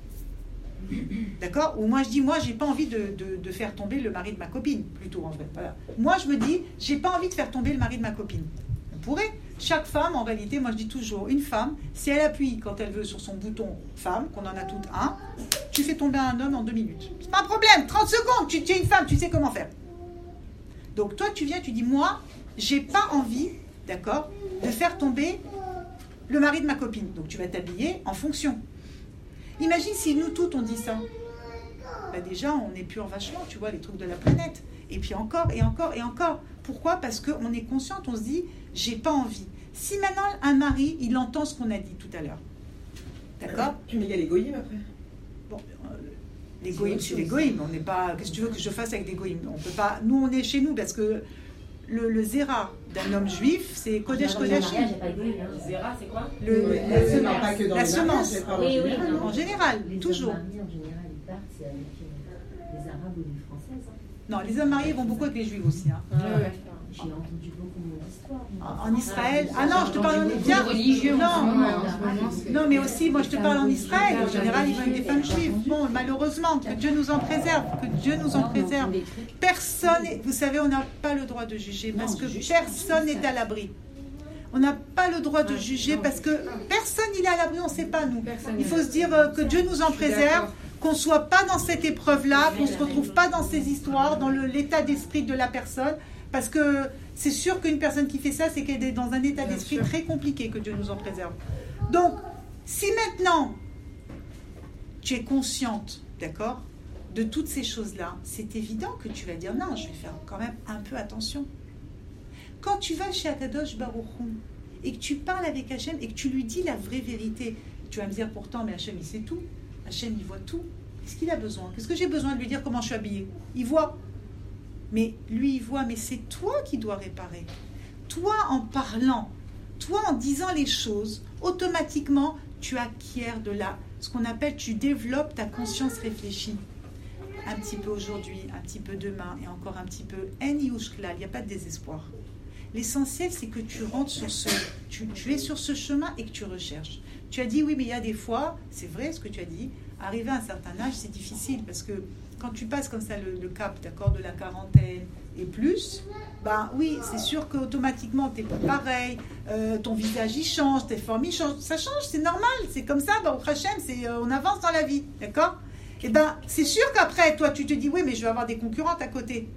D'accord? Ou moi je dis, moi j'ai pas envie de faire tomber le mari de ma copine, plutôt en vrai. Voilà. Moi je me dis, j'ai pas envie de faire tomber le mari de ma copine. On pourrait. Chaque femme, en réalité, moi je dis toujours, une femme, si elle appuie quand elle veut sur son bouton femme, qu'on en a toutes un, tu fais tomber un homme en 2 minutes. C'est pas un problème, 30 secondes, tu es une femme, tu sais comment faire. Donc toi tu viens, tu dis, moi, j'ai pas envie, d'accord, de faire tomber le mari de ma copine. Donc tu vas t'habiller en fonction. Imagine si nous toutes on dit ça. Bah déjà, on épure vachement, tu vois, les trucs de la planète. Et puis encore, et encore, et encore. Pourquoi ? Parce qu'on est consciente, on se dit, j'ai pas envie. Si maintenant, un mari, il entend ce qu'on a dit tout à l'heure. D'accord ? Mais il y a l'égoïme après. Bon, l'égoïme, c'est l'égoïme. On n'est pas... Qu'est-ce que tu veux que je fasse avec l'égoïme ? On peut pas... Nous, on est chez nous, parce que le zéra d'un homme juif, c'est Kodesh Kodashim. Zéra, c'est quoi ? La semence. Oui, En général, toujours. Les hommes mariés, en général, ils partent, c'est avec les Arabes ou les Françaises. Non, les hommes mariés vont beaucoup avec les juifs aussi. Hein. J'ai entendu beaucoup d'histoires. En Israël. Ah non, je te parle en Israël. religieux. Non, mais aussi, moi je te parle en Israël. En général, ils vont avec des femmes juives. Bon, malheureusement, que Dieu nous en préserve. Que Dieu nous en préserve. Personne, vous savez, on n'a pas le droit de juger parce que personne n'est à l'abri. On n'a pas le droit de juger parce que personne n'est à l'abri, on ne sait pas nous. Il faut se dire que Dieu nous en préserve, qu'on ne soit pas dans cette épreuve-là, qu'on ne se retrouve pas dans ces histoires, dans l'état d'esprit de la personne. Parce que c'est sûr qu'une personne qui fait ça, c'est qu'elle est dans un état d'esprit très compliqué, que Dieu nous en préserve. Donc, si maintenant, tu es consciente, d'accord, de toutes ces choses-là, c'est évident que tu vas dire, non, je vais faire quand même un peu attention. Quand tu vas chez Akadosh Baruch Hu, et que tu parles avec Hachem, et que tu lui dis la vraie vérité, tu vas me dire, pourtant, mais Hachem, il sait tout. Hachem, il voit tout. Qu'est-ce qu'il a besoin ? Qu'est-ce que j'ai besoin de lui dire comment je suis habillée ? Il voit. Mais lui, il voit, mais c'est toi qui dois réparer. Toi, en parlant, toi, en disant les choses, automatiquement, tu acquiers ce qu'on appelle, tu développes ta conscience réfléchie. Un petit peu aujourd'hui, un petit peu demain, et encore un petit peu. En yushklal, il n'y a pas de désespoir. L'essentiel, c'est que tu rentres sur tu es sur ce chemin et que tu recherches. Tu as dit, oui, mais il y a des fois, c'est vrai ce que tu as dit, arriver à un certain âge, c'est difficile, parce que quand tu passes comme ça le cap, d'accord, de la quarantaine et plus, bah oui, c'est sûr qu'automatiquement, tu n'es pas pareil, ton visage, il change, tes formes, il change, ça change, c'est normal, c'est comme ça, bah, au Hachem, on avance dans la vie, d'accord ? Et ben, c'est sûr qu'après, toi, tu te dis, oui, mais je vais avoir des concurrentes à côté.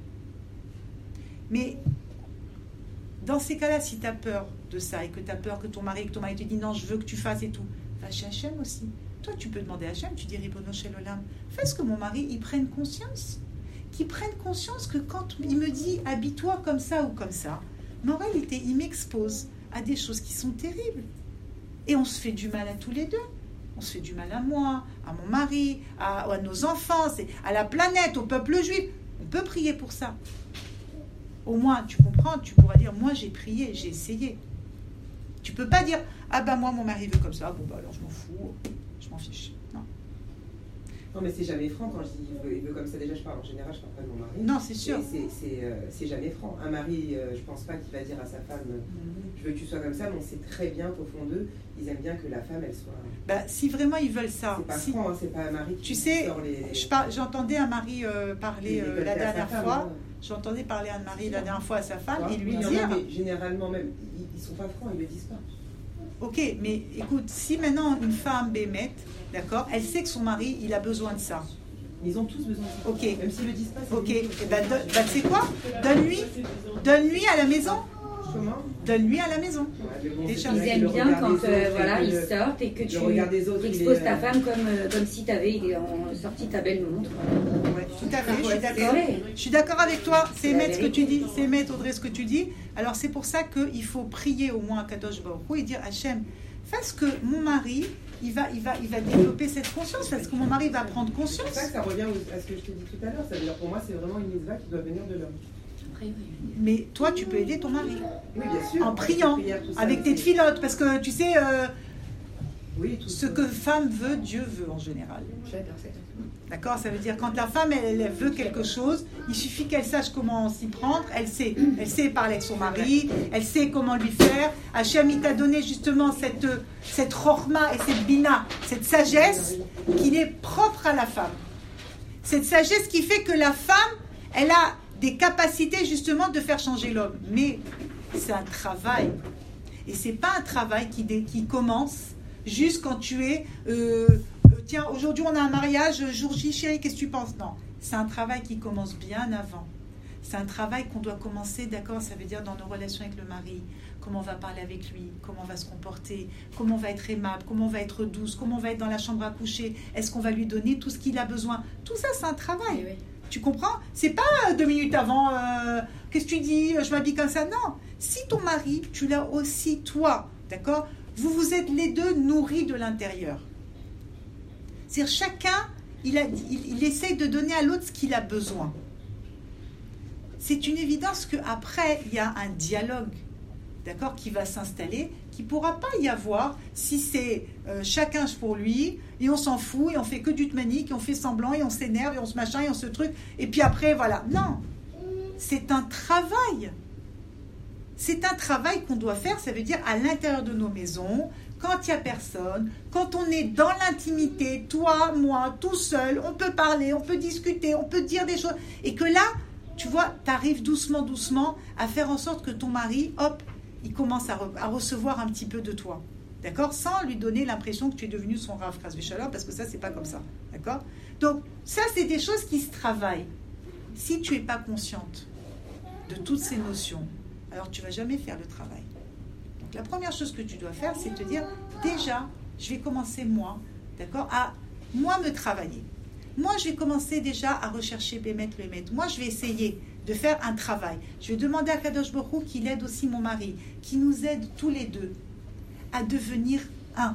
Mais dans ces cas-là, si tu as peur de ça et que tu as peur que ton mari te dit, non, je veux que tu fasses et tout, va chez Hachem aussi. Toi, tu peux demander à Hachem, tu dis, Ribono Shel Olam, fais ce que mon mari, il prenne conscience. Qu'il prenne conscience que quand il me dit, habille-toi comme ça ou comme ça, mais en réalité, il m'expose à des choses qui sont terribles. Et on se fait du mal à tous les deux. On se fait du mal à moi, à mon mari, à nos enfants, à la planète, au peuple juif. On peut prier pour ça. Au moins, tu comprends, tu pourras dire, moi j'ai prié, j'ai essayé. Tu peux pas dire, ah ben moi mon mari veut comme ça, bon bah alors je m'en fous, je m'en fiche. Non. Non mais c'est jamais franc quand je dis il veut comme ça. Déjà je parle en général, je parle pas de mon mari. Non, c'est sûr. C'est jamais franc. Un mari, je pense pas qu'il va dire à sa femme, je veux que tu sois comme ça, mais on sait très bien qu'au fond d'eux, ils aiment bien que la femme elle soit. Bah si vraiment ils veulent ça. C'est pas franc, hein, c'est pas un mari qui. Tu sais, sort les... j'entendais un mari parler la dernière fois. J'entendais parler à un mari la dernière fois à sa femme et lui dire. Mais généralement même, ils sont pas francs, ils le disent pas. Ok, mais écoute, si maintenant une femme bémette, d'accord, elle sait que son mari, il a besoin de ça. Ils ont tous besoin de ça. Ok. Même s'ils le disent pas. Ok. Et ben, tu sais quoi ? Donne-lui à la maison. Comment ? Donne-lui à la maison. Ouais, bon, déjà. Ils aiment bien quand ils sortent et que tu exposes ta femme comme si tu avais sorti ta belle montre. Ouais, tout à fait, je suis d'accord. Je suis d'accord avec toi. C'est émettre ce que tu dis. C'est émettre, Audrey, ce que tu dis. Alors c'est pour ça qu'il faut prier au moins à Kadosh Baruch Hu et dire Hachem, fais ce que mon mari, il va développer cette conscience, parce que mon mari va prendre conscience. C'est ça que ça revient à ce que je te dis tout à l'heure. Ça veut dire pour moi, c'est vraiment une mitzvah qui doit venir de l'homme. Mais toi, tu peux aider ton mari. Oui, bien sûr. En priant, avec tes tfilotes, parce que tu sais, ce que femme veut, Dieu veut en général. D'accord ? Ça veut dire quand la femme, elle veut quelque chose, il suffit qu'elle sache comment s'y prendre. Elle sait parler avec son mari, elle sait comment lui faire. Hachem, il t'a donné justement cette chorma et cette bina, cette sagesse qui est propre à la femme. Cette sagesse qui fait que la femme, elle a des capacités justement de faire changer l'homme. Mais c'est un travail. Et c'est pas un travail qui commence juste quand tu es... tiens, aujourd'hui on a un mariage, jour J, chérie, qu'est-ce que tu penses ? Non, c'est un travail qui commence bien avant. C'est un travail qu'on doit commencer, d'accord? Ça veut dire dans nos relations avec le mari, comment on va parler avec lui, comment on va se comporter, comment on va être aimable, comment on va être douce, comment on va être dans la chambre à coucher, est-ce qu'on va lui donner tout ce qu'il a besoin? Tout ça, c'est un travail. Oui. Tu comprends? C'est pas 2 minutes avant, qu'est-ce que tu dis? Je m'habille comme ça. Non. Si ton mari, tu l'as aussi toi, d'accord? Vous êtes les deux nourris de l'intérieur. C'est-à-dire chacun, il essaye de donner à l'autre ce qu'il a besoin. C'est une évidence qu'après, il y a un dialogue, d'accord, qui va s'installer, qui ne pourra pas y avoir si c'est chacun pour lui, et on s'en fout, et on fait que du tmanique, et on fait semblant, et on s'énerve, et on se machin, et on se truc, et puis après, voilà. Non, c'est un travail. C'est un travail qu'on doit faire, ça veut dire à l'intérieur de nos maisons, quand il n'y a personne, quand on est dans l'intimité, toi, moi, tout seul, on peut parler, on peut discuter, on peut dire des choses, et que là, tu vois, tu arrives doucement, doucement à faire en sorte que ton mari, hop, il commence à recevoir un petit peu de toi, d'accord? Sans lui donner l'impression que tu es devenu son Rav Chas v'Shalom, parce que ça, c'est pas comme ça, d'accord? Donc, ça, c'est des choses qui se travaillent. Si tu n'es pas consciente de toutes ces notions, alors tu ne vas jamais faire le travail. Donc, la première chose que tu dois faire, c'est te dire, déjà, je vais commencer moi, d'accord, à moi me travailler. Moi, je vais commencer déjà à rechercher Bémet le Hémet. Moi, je vais essayer de faire un travail. Je vais demander à Kadosh Baruch Hu qu'il aide aussi mon mari, qu'il nous aide tous les deux à devenir un.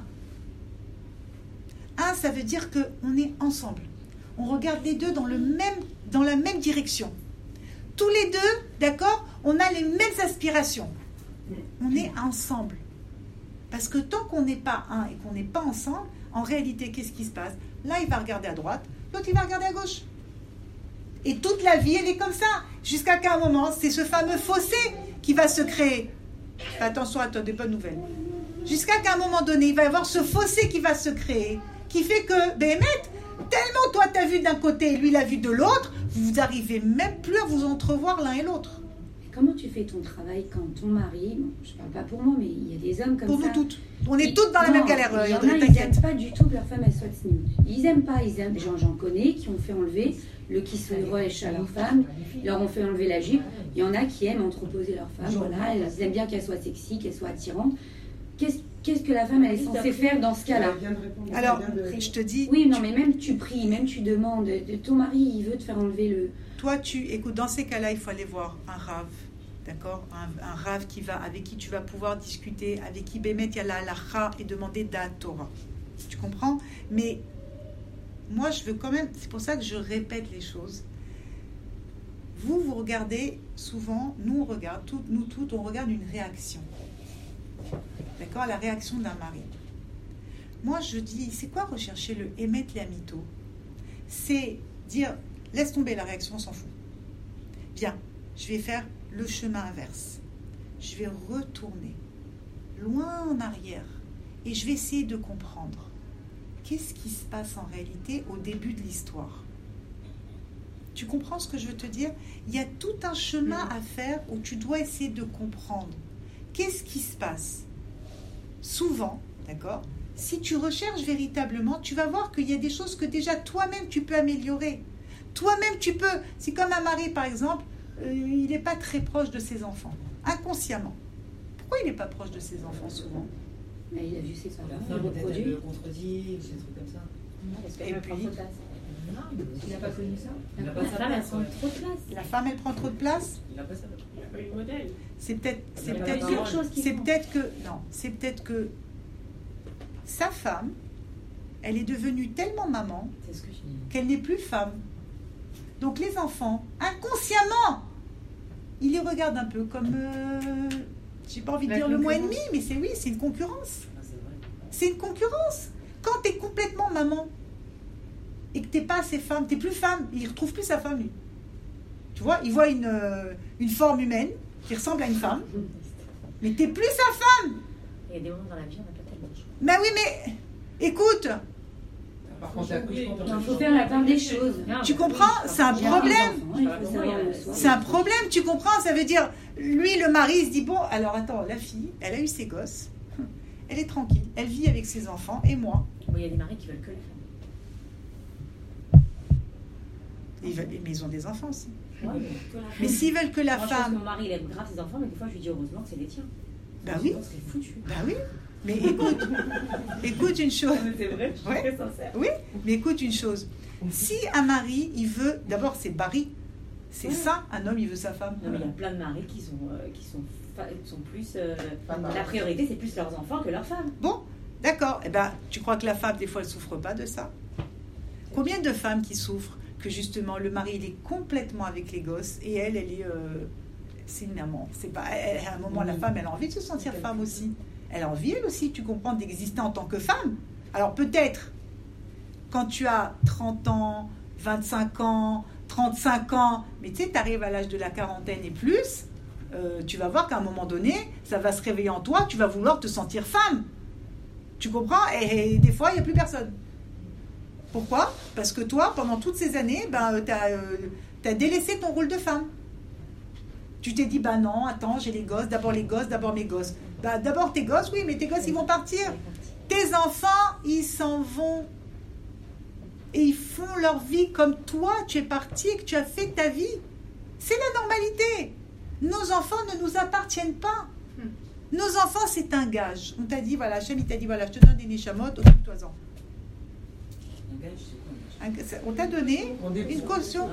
Un, ça veut dire qu'on est ensemble. On regarde les deux dans la même direction. Tous les deux, d'accord, on a les mêmes aspirations. On est ensemble. Parce que tant qu'on n'est pas un et qu'on n'est pas ensemble, en réalité, qu'est-ce qui se passe? Là, il va regarder à droite, l'autre, il va regarder à gauche. Et toute la vie, elle est comme ça. Jusqu'à qu'à un moment, c'est ce fameux fossé qui va se créer. Fais attention à toi, des bonnes nouvelles. Jusqu'à qu'à un moment donné, il va y avoir ce fossé qui va se créer, qui fait que, Béhémet, tellement toi, tu as vu d'un côté et lui, il a vu de l'autre, vous n'arrivez même plus à vous entrevoir l'un et l'autre. Comment tu fais ton travail quand ton mari, bon, je ne parle pas pour moi, mais il y a des hommes comme pour ça. Pour nous toutes. On est toutes dans la même galère. Il y en a, ils n'aiment pas du tout que leur femme elle soit tsniout. Ils n'aiment pas. J'en connais qui ont fait enlever le kissourèche à leur femme, ils leur ont fait enlever la jupe. Il y en a qui aiment entreposer leur femme. Voilà, ils aiment bien qu'elle soit sexy, qu'elle soit attirante. Qu'est-ce que la femme elle est censée faire dans ce cas-là? Alors, je te dis... Oui, non, mais même tu pries, même tu demandes, de ton mari, il veut te faire enlever le... Toi, écoute, dans ces cas-là, il faut aller voir un Rav, d'accord? Un Rav avec qui tu vas pouvoir discuter, avec qui Bémet, il y a la halakha et demander Da'at Torah. Tu comprends? Mais moi, je veux quand même... C'est pour ça que je répète les choses. Vous regardez souvent, nous, on regarde, nous toutes, on regarde une réaction. D'accord, la réaction d'un mari. Moi, je dis, c'est quoi rechercher le Hémet Léamito? C'est dire, laisse tomber la réaction, on s'en fout. Bien, je vais faire le chemin inverse. Je vais retourner loin en arrière et je vais essayer de comprendre qu'est-ce qui se passe en réalité au début de l'histoire. Tu comprends ce que je veux te dire? Il y a tout un chemin à faire où tu dois essayer de comprendre qu'est-ce qui se passe. Souvent, d'accord, si tu recherches véritablement, tu vas voir qu'il y a des choses que déjà toi-même tu peux améliorer. Toi-même tu peux. C'est comme un mari par exemple, il n'est pas très proche de ses enfants, inconsciemment. Pourquoi il n'est pas proche de ses enfants souvent? Mais il a vu ses parents, il reproduit. Le contredit, des trucs comme ça. Non, parce qu'elle prend trop de place. Non, il n'a pas connu ça. La femme, elle prend trop de place. La femme, elle prend trop de place. Il n'a pas ça. Il n'a pas eu de modèle. C'est peut-être que sa femme, elle est devenue tellement maman qu'elle n'est plus femme. Donc les enfants, inconsciemment, ils les regardent un peu comme, j'ai pas envie de dire le mot ennemi, mais c'est une concurrence. C'est une concurrence. Quand tu es complètement maman et que tu n'es pas assez femme, tu n'es plus femme, il ne retrouve plus sa femme, lui. Tu vois, il voit une forme humaine qui ressemble à une femme, mais tu n'es plus sa femme. Il y a des moments dans la vie, on n'a pas tellement de choix. Mais oui, mais écoute, Par contre, il faut faire la part des choses. tu comprends? C'est un problème. C'est un problème, tu comprends? Ça veut dire, lui, le mari, il se dit, bon, alors attends, la fille, elle a eu ses gosses, elle est tranquille, elle vit avec ses enfants, et moi? Bon, il y a des maris qui veulent que les femmes. Mais ils ont des enfants aussi. Ouais, Mais s'ils veulent que la moi, je pense que femme... mon mari, il aime grave ses enfants, mais des fois, je lui dis heureusement que c'est les tiens. Bah oui. Sinon, c'est foutu. Bah oui. Mais écoute une chose. C'est vrai, je suis Ouais. très sincère. Oui, mais écoute une chose. Si un mari, il veut... D'abord, c'est Barry. C'est ça, un homme, il veut sa femme. Non, mais il y a plein de maris qui sont plus... la priorité, c'est plus leurs enfants que leurs femmes. Bon, d'accord. Eh ben, tu crois que la femme, des fois, elle souffre pas de ça? Combien de femmes qui souffrent que justement le mari il est complètement avec les gosses et elle est c'est une amant. C'est pas à un moment la femme elle a envie de se sentir femme aussi. Elle a envie elle aussi, tu comprends, d'exister en tant que femme. Alors peut-être quand tu as 30 ans, 25 ans, 35 ans, mais tu sais, tu arrives à l'âge de la quarantaine et plus, tu vas voir qu'à un moment donné, ça va se réveiller en toi, tu vas vouloir te sentir femme. Tu comprends? Et des fois, il n'y a plus personne. Pourquoi? Parce que toi, pendant toutes ces années, tu as délaissé ton rôle de femme. Tu t'es dit, non, attends, j'ai les gosses, d'abord mes gosses. D'abord tes gosses, oui, mais tes gosses, ils vont partir. Tes enfants, ils s'en vont. Et ils font leur vie comme toi, tu es parti et que tu as fait ta vie. C'est la normalité. Nos enfants ne nous appartiennent pas. Nos enfants, c'est un gage. On t'a dit, voilà, Hachem, il t'a dit, voilà, je te donne des neshamot, occupe-toi-en. On t'a donné une caution.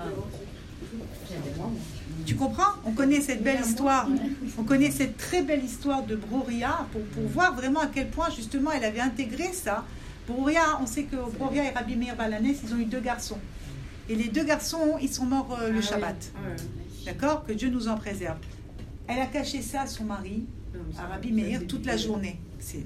Tu comprends? On connaît cette belle histoire. On connaît cette très belle histoire de Broria pour voir vraiment à quel point, justement, elle avait intégré ça. Broria, on sait que Broria et Rabbi Meir Balanès, ils ont eu 2 garçons. Et les 2 garçons, ils sont morts le Shabbat. D'accord? Que Dieu nous en préserve. Elle a caché ça à son mari, à Rabbi Meir, toute la journée.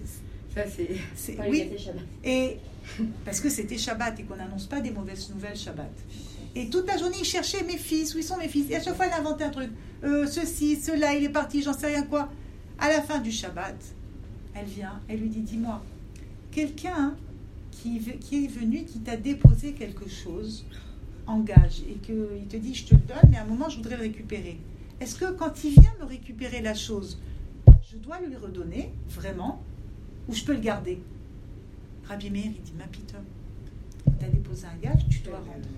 Oui. Et parce que c'était Shabbat et qu'on n'annonce pas des mauvaises nouvelles Shabbat. Et toute la journée, il cherchait mes fils, où ils sont mes fils? Et à chaque fois, il inventait un truc. Ceci, cela, il est parti, j'en sais rien quoi. À la fin du Shabbat, elle vient, elle lui dit, dis-moi, quelqu'un qui est venu, qui t'a déposé quelque chose, engage, et qu'il te dit, je te le donne, mais à un moment, je voudrais le récupérer. Est-ce que quand il vient me récupérer la chose, je dois lui redonner, vraiment, ou je peux le garder? Rabbi Meir, il dit, ma pitote, tu as déposé un gage, tu dois rendre.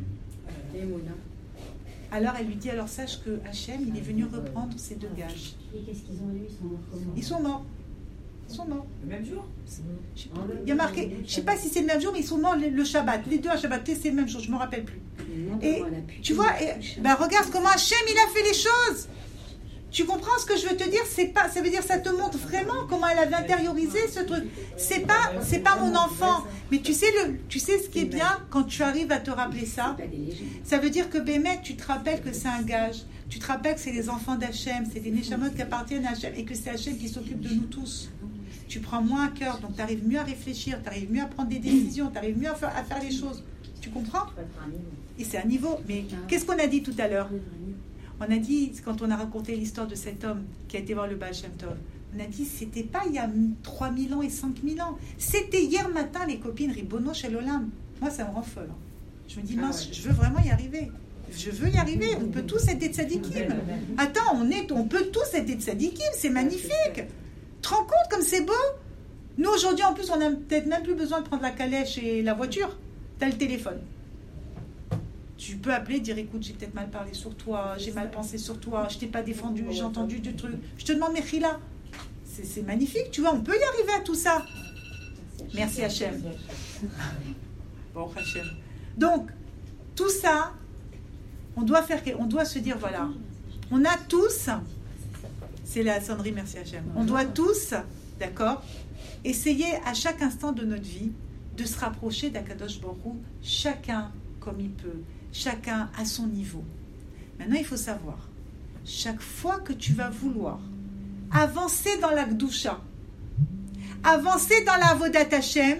Alors elle lui dit, alors sache que Hachem, il est venu reprendre ces 2 gages. Et qu'est-ce qu'ils ont eu? Ils sont morts. Ils sont morts. Le même jour? Il y a marqué, je ne sais pas si c'est le même jour, mais ils sont morts le Shabbat. Les 2 à Shabbat, c'est le même jour, je ne me rappelle plus. Et tu vois, regarde comment Hachem, il a fait les choses. Tu comprends ce que je veux te dire? Ça veut dire, ça te montre vraiment comment elle avait intériorisé ce truc. C'est pas mon enfant. Mais tu sais ce qui est bien quand tu arrives à te rappeler ça? Ça veut dire que Bémet, tu te rappelles que c'est un gage. Tu te rappelles que c'est les enfants d'Hachem, c'est des Neshamot qui appartiennent à Hachem et que c'est Hachem qui s'occupe de nous tous. Tu prends moins à cœur, donc tu arrives mieux à réfléchir, tu arrives mieux à prendre des décisions, tu arrives mieux à faire les choses. Tu comprends? Et c'est un niveau. Mais qu'est-ce qu'on a dit tout à l'heure? On a dit, quand on a raconté l'histoire de cet homme qui a été voir le Baal Shem Tov, on a dit, c'était pas il y a 3000 ans et 5000 ans. C'était hier matin, les copines, Ribono Shel Olam. Moi, ça me rend folle. Je me dis, mince, je veux vraiment y arriver. Je veux y arriver. On peut tous être des tzadikim. Attends, on peut tous être des tzadikim. C'est magnifique. Tu te rends compte comme c'est beau? Nous, aujourd'hui, en plus, on n'a peut-être même plus besoin de prendre la calèche et la voiture. Tu as le téléphone. Tu peux appeler, dire, écoute, j'ai peut-être mal parlé sur toi, j'ai mal pensé sur toi, je t'ai pas défendu, j'ai entendu du truc. Je te demande Mechila. C'est magnifique, tu vois, on peut y arriver à tout ça. Merci Hachem. Bon, Hachem. Donc, tout ça, on doit se dire, voilà, on a tous, c'est la sonnerie, merci Hachem, on doit tous, d'accord, essayer à chaque instant de notre vie de se rapprocher d'Akadosh Baruch Hu, chacun comme il peut, chacun à son niveau. Maintenant, il faut savoir, chaque fois que tu vas vouloir avancer dans la Gdusha, avancer dans la Avodat Hashem,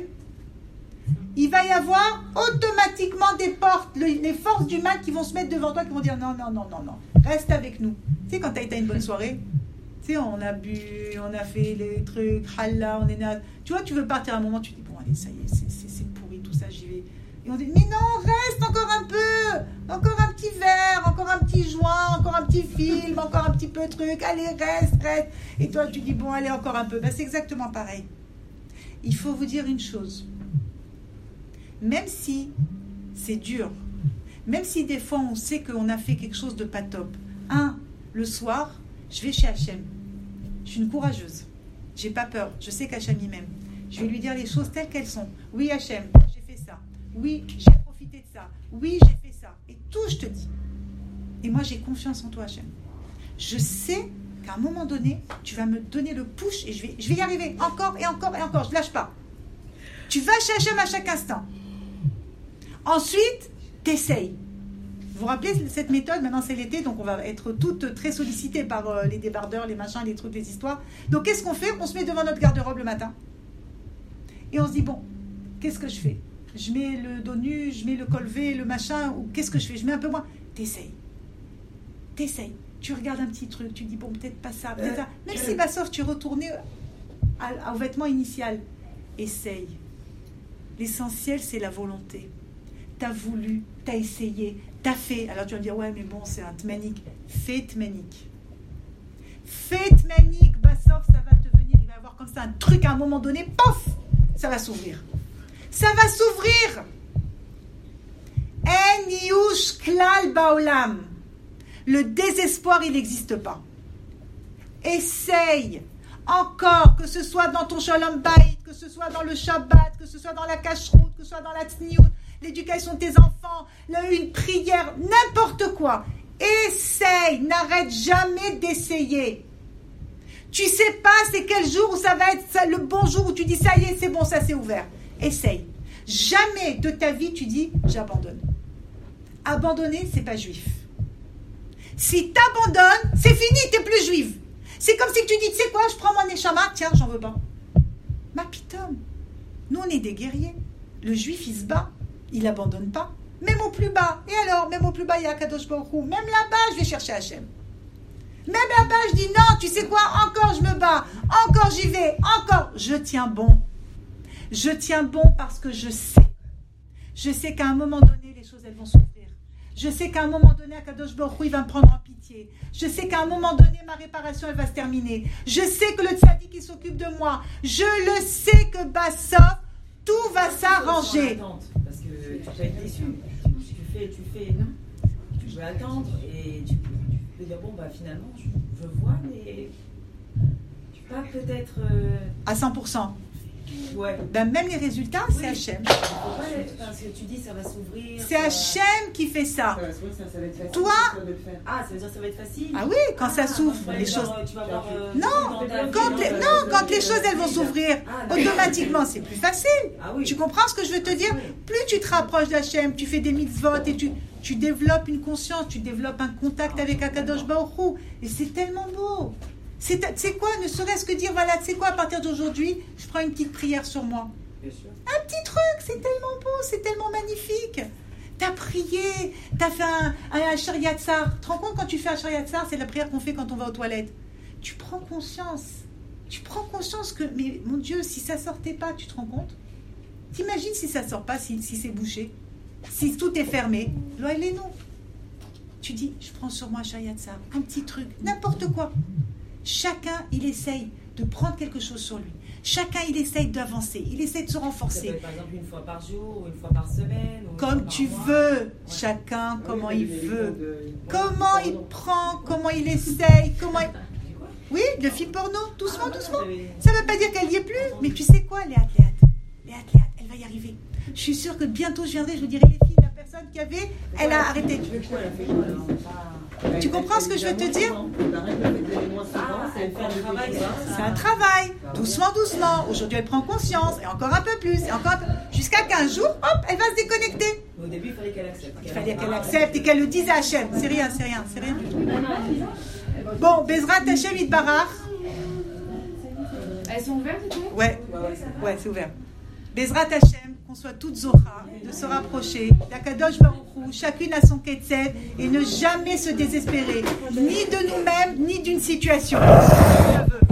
il va y avoir automatiquement des portes, les forces du mal qui vont se mettre devant toi, qui vont dire non, reste avec nous. Tu sais, quand tu as été à une bonne soirée, tu sais, on a bu, on a fait les trucs, halla, on est là. Tu vois, tu veux partir à un moment, tu dis bon, allez, ça y est, c'est pourri, tout ça, j'y vais. Et on dit, mais non, reste encore un peu, encore un petit verre, encore un petit joint, encore un petit film, encore un petit peu de truc, allez, reste. Et toi, tu dis, bon, allez, encore un peu. Ben, c'est exactement pareil. Il faut vous dire une chose. Même si c'est dur, Même si des fois on sait qu'on a fait quelque chose de pas top. Le soir, je vais chez Hachem. Je suis une courageuse. J'ai pas peur. Je sais qu'Hachem y m'aime. Je vais lui dire les choses telles qu'elles sont. Oui, Hachem, j'ai fait ça. Oui, j'ai profité de ça. Oui, j'ai fait ça. Et tout, je te dis. Et moi, j'ai confiance en toi, Hachem. Je sais qu'à un moment donné, tu vas me donner le push et je vais y arriver encore et encore et encore. Je ne lâche pas. Tu vas chez Hachem à chaque instant. Ensuite, t'essayes. Vous vous rappelez cette méthode? Maintenant, c'est l'été, donc on va être toutes très sollicitées par les débardeurs, les machins, les trucs, les histoires. Donc, qu'est-ce qu'on fait? On se met devant notre garde-robe le matin. Et on se dit, bon, qu'est-ce que je fais? Je mets le dos nu, je mets le col V, le machin, ou qu'est-ce que je fais? Je mets un peu moins. T'essayes. Tu regardes un petit truc, tu dis, bon, peut-être pas ça, peut-être ça. Même si, sauf tu retournais au vêtement initial. Essaye. L'essentiel, c'est la volonté. T'as voulu, t'as essayé, t'as fait. Alors tu vas me dire, ouais, mais bon, c'est un tmanik. Fais tmanik. Sauf ça va te venir, il va y avoir comme ça un truc à un moment donné, pof, ça va s'ouvrir. Ça va s'ouvrir. En yush klal baolam. Le désespoir, il n'existe pas. Essaye. Encore, que ce soit dans ton shalom bayit, que ce soit dans le Shabbat, que ce soit dans la kashrut, que ce soit dans la tsniout, l'éducation de tes enfants, une prière, n'importe quoi. Essaye, n'arrête jamais d'essayer. Tu sais pas c'est quel jour où ça va être ça, le bon jour où tu dis ça y est, c'est bon, ça s'est ouvert. Essaye. Jamais de ta vie tu dis j'abandonne. Abandonner, c'est pas juif. Si t'abandonnes, c'est fini, t'es plus juive. C'est comme si tu dis, tu sais quoi, je prends mon neshama, tiens, j'en veux pas. Ma pitom. Nous, on est des guerriers. Le juif, il se bat. Il n'abandonne pas. Même au plus bas. Et alors, même au plus bas, il y a Kadosh Baruch Hu. Même là-bas, je vais chercher Hachem. Même là-bas, je dis, non, tu sais quoi, encore je me bats. Encore j'y vais. Encore. Je tiens bon. Je tiens bon parce que je sais. Je sais qu'à un moment donné, les choses, elles vont s'ouvrir. Je sais qu'à un moment donné, Kadosh Baruch Hu, il va me prendre en pitié. Je sais qu'à un moment donné, ma réparation, elle va se terminer. Je sais que le tzaddik, il s'occupe de moi. Je le sais que Bassov, tout va s'arranger. Parce que tu vas être déçu. Tu fais, non. Tu vas attendre et tu peux dire, bon, finalement, je vois, mais pas peut-être... À 100%. Ouais. Même les résultats, c'est Hachem. Parce que tu dis ça va s'ouvrir. C'est Hachem qui fait ça. Ça va s'ouvrir, ça va être facile. Toi. Ça veut dire que ça va être facile. Ah oui, quand ça s'ouvre, les choses. Tu vas voir, quand les choses elles vont s'ouvrir automatiquement, c'est plus facile. Oui. Tu comprends ce que je veux te dire? Plus tu te rapproches d'Hachem, tu fais des mitzvot et tu développes une conscience, tu développes un contact avec Akadosh Baruch Hu. Et c'est tellement beau. C'est quoi, ne serait-ce que dire, voilà, tu sais quoi, à partir d'aujourd'hui, je prends une petite prière sur moi. Bien sûr. Un petit truc, c'est tellement beau, c'est tellement magnifique. T'as prié, t'as fait un Shariat Tsar. Tu te rends compte quand tu fais un Shariat Tsar, c'est la prière qu'on fait quand on va aux toilettes. Tu prends conscience que, mais mon Dieu, si ça sortait pas, tu te rends compte? T'imagines si ça sort pas, si c'est bouché, si tout est fermé, là il est non. Tu dis, je prends sur moi un Shariat Tsar, un petit truc, n'importe quoi. Chacun, il essaye de prendre quelque chose sur lui. Chacun, il essaye d'avancer. Il essaye de se renforcer. Ça peut être, par exemple, une fois par jour, ou une fois par semaine. Ou comme tu veux. Ouais. Chacun, comment il veut. Comment il prend, comment il essaye, comment il... Oui, le film porno, doucement, doucement. Ça ne veut pas dire qu'elle n'y est plus. Mais tu sais quoi, les athlètes, elle va y arriver. Je suis sûre que bientôt, je viendrai, je vous dirai les filles, la personne qui avait, elle a arrêté. Tu comprends ce que je veux te dire? C'est un travail, doucement, doucement. Aujourd'hui, elle prend conscience, et encore un peu plus, et encore un peu... Jusqu'à 15 jours, hop, elle va se déconnecter. Au début, il fallait qu'elle accepte. Il fallait qu'elle accepte et qu'elle le dise à Hachem. C'est rien. Bon, Bezrat Hachem Yitbarach. Elles sont ouvertes, du coup? Ouais, c'est ouvert. Bezrat Hachem, qu'on soit toutes Zohra, de se rapprocher, d'Akadosh Baruch Hu, chacune à son ketset, et ne jamais se désespérer, ni de nous-mêmes, ni d'une situation.